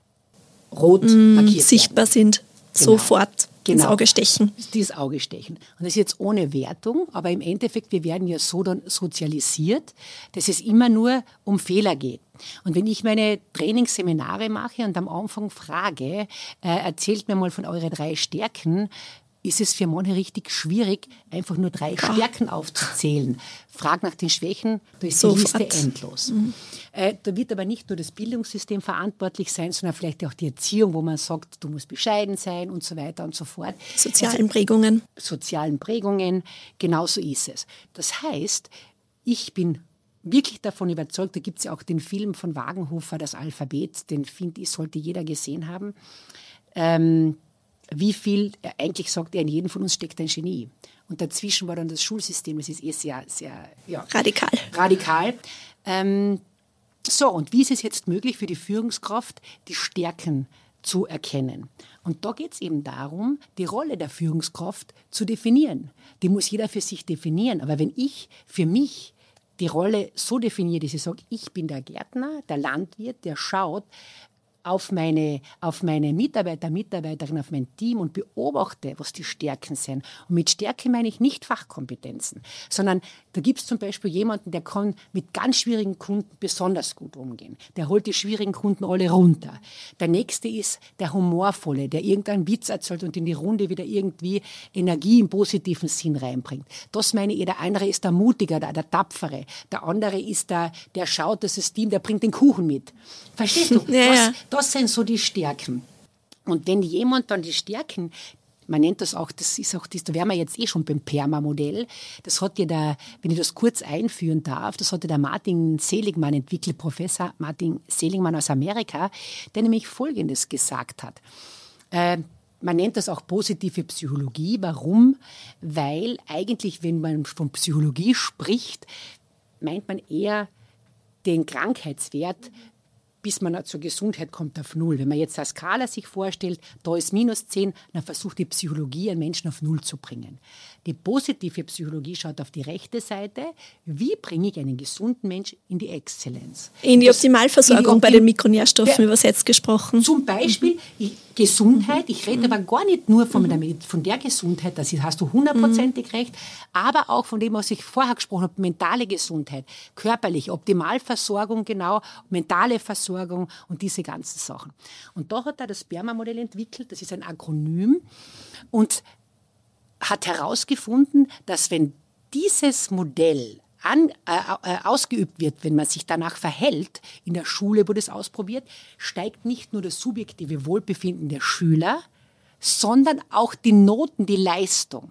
rot mm, markiert sichtbar werden. sind, genau. Sofort genau. ins Auge stechen. Ins Auge stechen. Und das ist jetzt ohne Wertung, aber im Endeffekt, wir werden ja so dann sozialisiert, dass es immer nur um Fehler geht. Und wenn ich meine Trainingsseminare mache und am Anfang frage, äh, erzählt mir mal von euren drei Stärken, ist es für manche richtig schwierig, einfach nur drei Klar. Stärken aufzuzählen. Frag nach den Schwächen, da ist die Liste endlos. Mhm. Äh, da wird aber nicht nur das Bildungssystem verantwortlich sein, sondern vielleicht auch die Erziehung, wo man sagt, du musst bescheiden sein und so weiter und so fort. Sozialen also, Prägungen. Sozialen Prägungen, genau so ist es. Das heißt, ich bin wirklich davon überzeugt, da gibt es ja auch den Film von Wagenhofer, das Alphabet, den finde ich, sollte jeder gesehen haben. Ähm, wie viel, eigentlich sagt er, in jedem von uns steckt ein Genie. Und dazwischen war dann das Schulsystem, das ist eh sehr, sehr ja, radikal. radikal. Ähm, so, und wie ist es jetzt möglich für die Führungskraft, die Stärken zu erkennen? Und da geht es eben darum, die Rolle der Führungskraft zu definieren. Die muss jeder für sich definieren. Aber wenn ich für mich die Rolle so definiere, dass ich sage, ich bin der Gärtner, der Landwirt, der schaut, auf meine, auf meine Mitarbeiter, Mitarbeiterinnen, auf mein Team und beobachte, was die Stärken sind. Und mit Stärke meine ich nicht Fachkompetenzen, sondern da gibt es zum Beispiel jemanden, der kann mit ganz schwierigen Kunden besonders gut umgehen. Der holt die schwierigen Kunden alle runter. Der nächste ist der Humorvolle, der irgendeinen Witz erzählt und in die Runde wieder irgendwie Energie im positiven Sinn reinbringt. Das meine ich. Der andere ist der Mutiger, der, der Tapfere. Der andere ist der, der schaut, das System, der bringt den Kuchen mit. Verstehst du? Ja, das, ja. Das sind so die Stärken. Und wenn jemand dann die Stärken, man nennt das auch, das ist auch, das, da wären wir jetzt eh schon beim PERMA-Modell, das hat ja der, wenn ich das kurz einführen darf, das hat ja der Martin Seligman entwickelt, Professor Martin Seligman aus Amerika, der nämlich Folgendes gesagt hat. Äh, man nennt das auch positive Psychologie. Warum? Weil eigentlich, wenn man von Psychologie spricht, meint man eher den Krankheitswert, bis man zur Gesundheit kommt, auf Null. Wenn man jetzt eine Skala sich vorstellt, da ist minus zehn, dann versucht die Psychologie, einen Menschen auf Null zu bringen. Die positive Psychologie schaut auf die rechte Seite. Wie bringe ich einen gesunden Mensch in die Exzellenz? In die Optimalversorgung in die Optim- bei den Mikronährstoffen der, übersetzt gesprochen. Zum Beispiel ich, Gesundheit. Ich rede mhm. aber gar nicht nur von, mhm. der, von der Gesundheit, das hast du hundertprozentig mhm. recht, aber auch von dem, was ich vorher gesprochen habe, mentale Gesundheit, körperliche, Optimalversorgung, genau, mentale Versorgung und diese ganzen Sachen. Und da hat er das PERMA-Modell entwickelt, das ist ein Akronym und hat herausgefunden, dass wenn dieses Modell an, äh, ausgeübt wird, wenn man sich danach verhält, in der Schule wurde es ausprobiert, steigt nicht nur das subjektive Wohlbefinden der Schüler, sondern auch die Noten, die Leistung.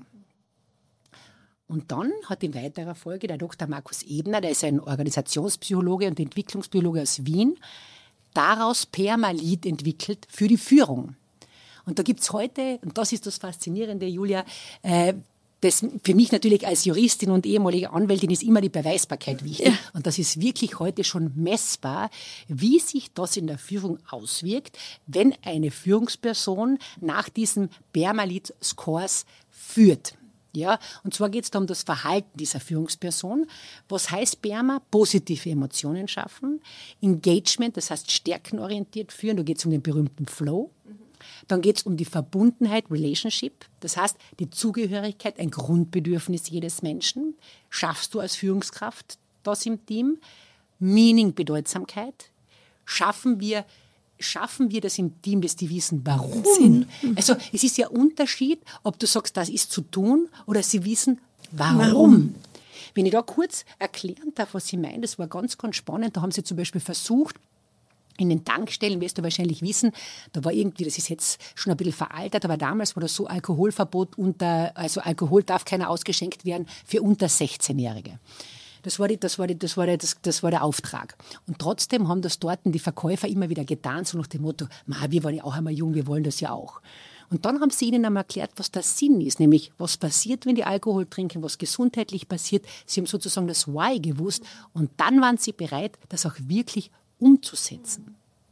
Und dann hat in weiterer Folge der Doktor Markus Ebner, der ist ein Organisationspsychologe und Entwicklungsbiologe aus Wien, daraus Permalit entwickelt für die Führung. Und da gibt es heute, und das ist das Faszinierende, Julia, äh, das für mich natürlich als Juristin und ehemalige Anwältin ist immer die Beweisbarkeit wichtig. Ja. Und das ist wirklich heute schon messbar, wie sich das in der Führung auswirkt, wenn eine Führungsperson nach diesen Permalit-Scores führt. Ja, und zwar geht es da um das Verhalten dieser Führungsperson. Was heißt Perma? Positive Emotionen schaffen. Engagement, das heißt stärkenorientiert führen. Da geht es um den berühmten Flow. Dann geht es um die Verbundenheit, Relationship. Das heißt, die Zugehörigkeit, ein Grundbedürfnis jedes Menschen. Schaffst du als Führungskraft das im Team? Meaning, Bedeutsamkeit. Schaffen wir Schaffen wir das im Team, dass die wissen, warum? Sinn. Also es ist ja ein Unterschied, ob du sagst, das ist zu tun, oder sie wissen, warum. warum? Wenn ich da kurz erklären darf, was ich meine, das war ganz, ganz spannend. Da haben sie zum Beispiel versucht, in den Tankstellen, wirst du wahrscheinlich wissen, da war irgendwie, das ist jetzt schon ein bisschen veraltet, aber damals war das so Alkoholverbot unter, also Alkohol darf keiner ausgeschenkt werden für unter sechzehnjährige. Das war, die, das, war die, das, war die, das, das war der Auftrag. Und trotzdem haben das dort die Verkäufer immer wieder getan, so nach dem Motto, wir waren ja auch einmal jung, wir wollen das ja auch. Und dann haben sie ihnen einmal erklärt, was der Sinn ist, nämlich was passiert, wenn die Alkohol trinken, was gesundheitlich passiert. Sie haben sozusagen das Why gewusst und dann waren sie bereit, das auch wirklich umzusetzen.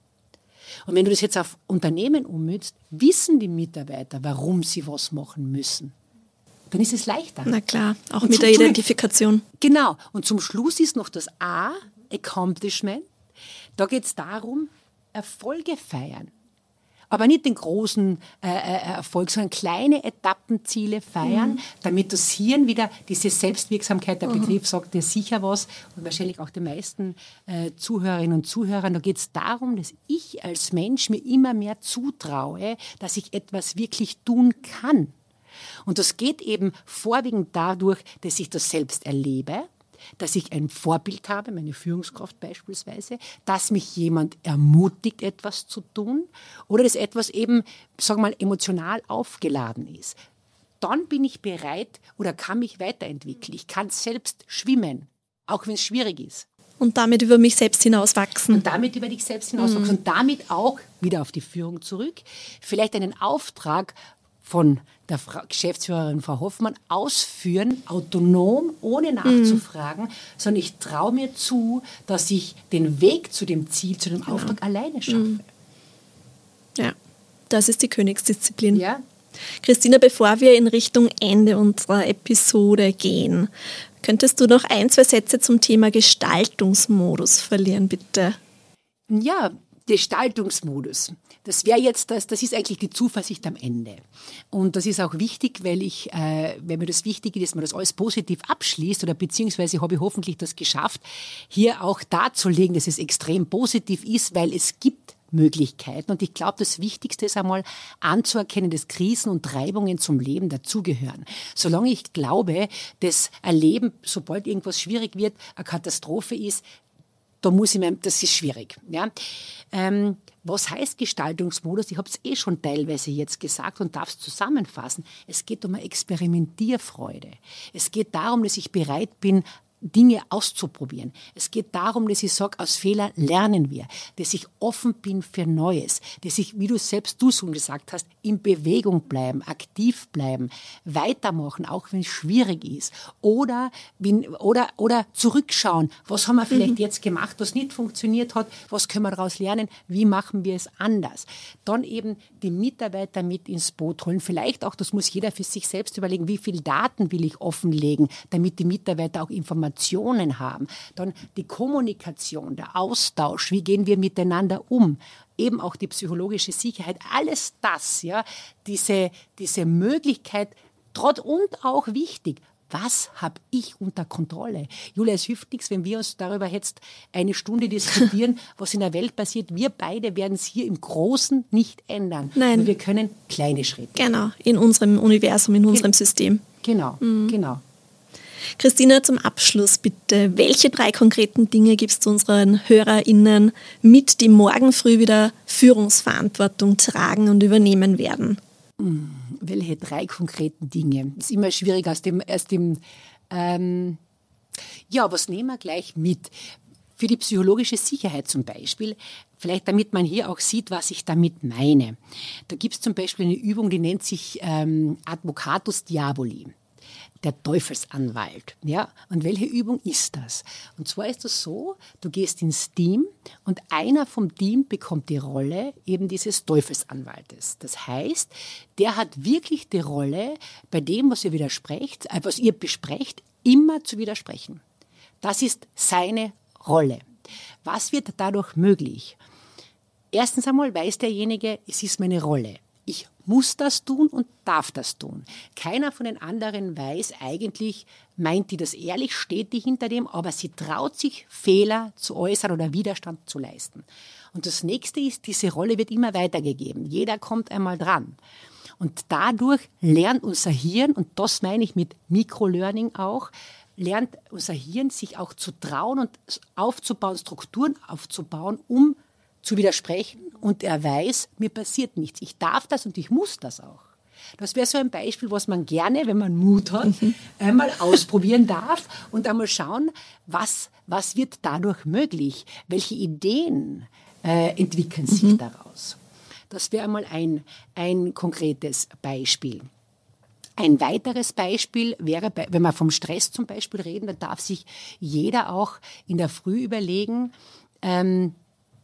Und wenn du das jetzt auf Unternehmen ummünzt, wissen die Mitarbeiter, warum sie was machen müssen. Dann ist es leichter. Na klar, auch und mit der Identifikation. Genau. Und zum Schluss ist noch das A, Accomplishment. Da geht es darum, Erfolge feiern. Aber nicht den großen äh, Erfolg, sondern kleine Etappenziele feiern, mhm. damit das Hirn wieder diese Selbstwirksamkeit, der mhm. Begriff sagt dir sicher was, und wahrscheinlich auch den meisten äh, Zuhörerinnen und Zuhörern, da geht es darum, dass ich als Mensch mir immer mehr zutraue, dass ich etwas wirklich tun kann. Und das geht eben vorwiegend dadurch, dass ich das selbst erlebe, dass ich ein Vorbild habe, meine Führungskraft beispielsweise, dass mich jemand ermutigt, etwas zu tun oder dass etwas eben, sagen wir mal, emotional aufgeladen ist. Dann bin ich bereit oder kann mich weiterentwickeln. Ich kann selbst schwimmen, auch wenn es schwierig ist. Und damit über mich selbst hinauswachsen. Und damit über dich selbst hinauswachsen. Mhm. Und damit auch, wieder auf die Führung zurück, vielleicht einen Auftrag von der Frau, Geschäftsführerin Frau Hoffmann ausführen, autonom, ohne nachzufragen, mhm. sondern ich traue mir zu, dass ich den Weg zu dem Ziel, zu dem genau. Auftrag alleine schaffe. Mhm. Ja, das ist die Königsdisziplin. Ja. Christina, bevor wir in Richtung Ende unserer Episode gehen, könntest du noch ein, zwei Sätze zum Thema Gestaltungsmodus verlieren, bitte? Ja, Gestaltungsmodus. Das wäre jetzt, das, das ist eigentlich die Zuversicht am Ende. Und das ist auch wichtig, weil ich, äh, wenn mir das wichtig ist, dass man das alles positiv abschließt, oder beziehungsweise habe ich hoffentlich das geschafft, hier auch darzulegen, dass es extrem positiv ist, weil es gibt Möglichkeiten. Und ich glaube, das Wichtigste ist einmal anzuerkennen, dass Krisen und Reibungen zum Leben dazugehören. Solange ich glaube, dass ein Leben, sobald irgendwas schwierig wird, eine Katastrophe ist, da muss ich mir, das ist schwierig. Ja. Ähm, was heißt Gestaltungsmodus? Ich habe es eh schon teilweise jetzt gesagt und darf es zusammenfassen. Es geht um eine Experimentierfreude. Es geht darum, dass ich bereit bin, Dinge auszuprobieren. Es geht darum, dass ich sage, aus Fehlern lernen wir, dass ich offen bin für Neues, dass ich, wie du selbst du schon gesagt hast, in Bewegung bleiben, aktiv bleiben, weitermachen, auch wenn es schwierig ist, oder, oder, oder zurückschauen, was haben wir vielleicht mhm. jetzt gemacht, was nicht funktioniert hat, was können wir daraus lernen, wie machen wir es anders. Dann eben die Mitarbeiter mit ins Boot holen, vielleicht auch, das muss jeder für sich selbst überlegen, wie viel Daten will ich offenlegen, damit die Mitarbeiter auch Informationen haben. Dann die Kommunikation, der Austausch, wie gehen wir miteinander um, eben auch die psychologische Sicherheit, alles das, ja, diese, diese Möglichkeit, trotz und auch wichtig, was habe ich unter Kontrolle? Julia, es hilft nichts, wenn wir uns darüber jetzt eine Stunde diskutieren, was in der Welt passiert. Wir beide werden es hier im Großen nicht ändern. Nein. Aber wir können kleine Schritte. Genau, in unserem Universum, in unserem Gen- System. Genau, mhm. genau. Christina, zum Abschluss bitte, welche drei konkreten Dinge gibst du unseren HörerInnen mit, die morgen früh wieder Führungsverantwortung tragen und übernehmen werden? Hm, welche drei konkreten Dinge? Das ist immer schwierig aus dem, aus dem ähm, ja, was nehmen wir gleich mit? Für die psychologische Sicherheit zum Beispiel, vielleicht damit man hier auch sieht, was ich damit meine. Da gibt es zum Beispiel eine Übung, die nennt sich ähm, Advocatus Diaboli, der Teufelsanwalt. Ja? Und welche Übung ist das? Und zwar ist das so, du gehst ins Team und einer vom Team bekommt die Rolle eben dieses Teufelsanwaltes. Das heißt, der hat wirklich die Rolle, bei dem, was ihr widersprecht, äh, was ihr besprecht, immer zu widersprechen. Das ist seine Rolle. Was wird dadurch möglich? Erstens einmal weiß derjenige, es ist meine Rolle. Ich muss das tun und darf das tun. Keiner von den anderen weiß eigentlich, meint die das ehrlich, steht die hinter dem, aber sie traut sich, Fehler zu äußern oder Widerstand zu leisten. Und das Nächste ist, diese Rolle wird immer weitergegeben. Jeder kommt einmal dran. Und dadurch lernt unser Hirn, und das meine ich mit Microlearning auch, lernt unser Hirn, sich auch zu trauen und aufzubauen, Strukturen aufzubauen, um zu widersprechen. Und er weiß, mir passiert nichts. Ich darf das und ich muss das auch. Das wäre so ein Beispiel, was man gerne, wenn man Mut hat, mhm. einmal ausprobieren darf und einmal schauen, was, was wird dadurch möglich? Welche Ideen äh, entwickeln sich mhm. daraus? Das wäre einmal ein, ein konkretes Beispiel. Ein weiteres Beispiel wäre, wenn wir vom Stress zum Beispiel reden, dann darf sich jeder auch in der Früh überlegen, ähm,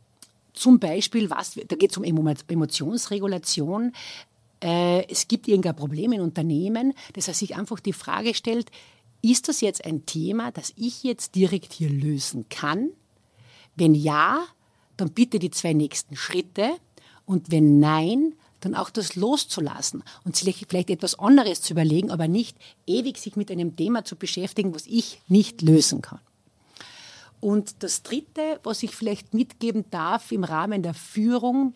zum Beispiel, was, da geht es um Emotionsregulation, äh, es gibt irgendein Problem in Unternehmen, dass er sich einfach die Frage stellt, ist das jetzt ein Thema, das ich jetzt direkt hier lösen kann? Wenn ja, dann bitte die zwei nächsten Schritte und wenn nein, dann auch das loszulassen und sich vielleicht etwas anderes zu überlegen, aber nicht ewig sich mit einem Thema zu beschäftigen, was ich nicht lösen kann. Und das Dritte, was ich vielleicht mitgeben darf im Rahmen der Führung,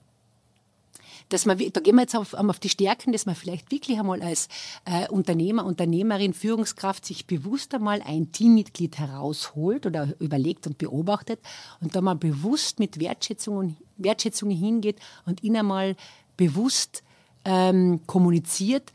dass man, da gehen wir jetzt auf, auf die Stärken, dass man vielleicht wirklich einmal als äh, Unternehmer, Unternehmerin, Führungskraft sich bewusst einmal ein Teammitglied herausholt oder überlegt und beobachtet und da mal bewusst mit Wertschätzung, und, Wertschätzung hingeht und ihn einmal bewusst ähm, kommuniziert,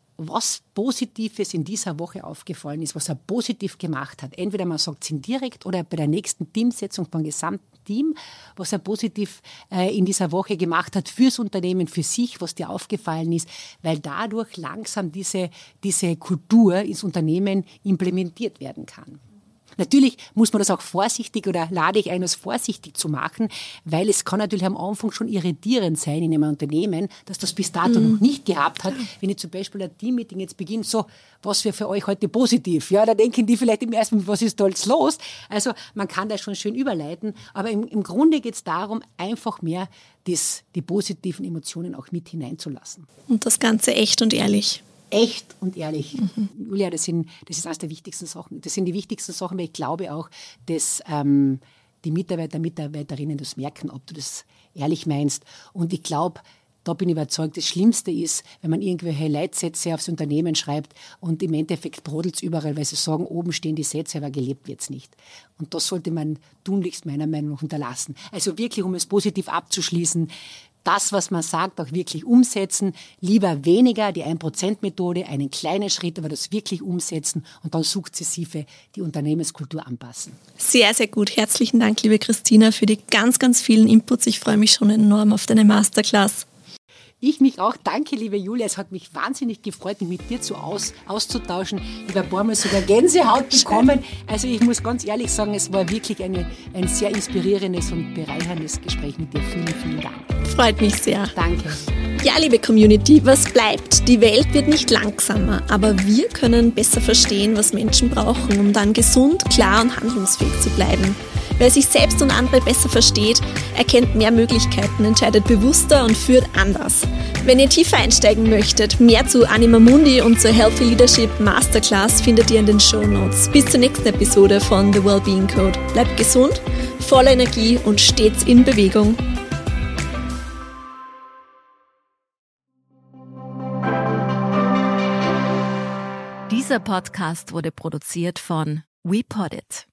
was Positives in dieser Woche aufgefallen ist, was er positiv gemacht hat. Entweder man sagt es indirekt oder bei der nächsten Teamsetzung beim gesamten Team, was er positiv äh, in dieser Woche gemacht hat fürs Unternehmen, für sich, was dir aufgefallen ist, weil dadurch langsam diese, diese Kultur ins Unternehmen implementiert werden kann. Natürlich muss man das auch vorsichtig oder lade ich ein, das vorsichtig zu machen, weil es kann natürlich am Anfang schon irritierend sein in einem Unternehmen, dass das bis dato mm. noch nicht gehabt hat. Wenn ich zum Beispiel ein Teammeeting jetzt beginne, so, was wäre für euch heute positiv? Ja, da denken die vielleicht im ersten Moment, was ist da jetzt los? Also man kann das schon schön überleiten, aber im, im Grunde geht es darum, einfach mehr das, die positiven Emotionen auch mit hineinzulassen. Und das Ganze echt und ehrlich. Echt und ehrlich. Mhm. Julia, das, sind, das ist eines der wichtigsten Sachen. Das sind die wichtigsten Sachen, weil ich glaube auch, dass ähm, die Mitarbeiter, Mitarbeiterinnen das merken, ob du das ehrlich meinst. Und ich glaube, da bin ich überzeugt, das Schlimmste ist, wenn man irgendwelche Leitsätze aufs Unternehmen schreibt und im Endeffekt brodelt es überall, weil sie sagen, oben stehen die Sätze, aber gelebt wird es nicht. Und das sollte man tunlichst meiner Meinung nach unterlassen. Also wirklich, um es positiv abzuschließen, das, was man sagt, auch wirklich umsetzen. Lieber weniger, die ein Prozent Methode, einen kleinen Schritt, aber das wirklich umsetzen und dann sukzessive die Unternehmenskultur anpassen. Sehr, sehr gut. Herzlichen Dank, liebe Christina, für die ganz, ganz vielen Inputs. Ich freue mich schon enorm auf deine Masterclass. Ich mich auch. Danke, liebe Julia. Es hat mich wahnsinnig gefreut, mich mit dir zu aus, auszutauschen. Ich habe ein paar Mal sogar Gänsehaut bekommen. Also ich muss ganz ehrlich sagen, es war wirklich eine, ein sehr inspirierendes und bereicherndes Gespräch mit dir. Vielen, vielen Dank. Freut mich sehr. Danke. Ja, liebe Community, was bleibt? Die Welt wird nicht langsamer, aber wir können besser verstehen, was Menschen brauchen, um dann gesund, klar und handlungsfähig zu bleiben. Wer sich selbst und andere besser versteht, erkennt mehr Möglichkeiten, entscheidet bewusster und führt anders. Wenn ihr tiefer einsteigen möchtet, mehr zu Anima Mundi und zur Healthy Leadership Masterclass findet ihr in den Shownotes. Bis zur nächsten Episode von The Wellbeing Code. Bleibt gesund, voller Energie und stets in Bewegung. Dieser Podcast wurde produziert von WePoddit.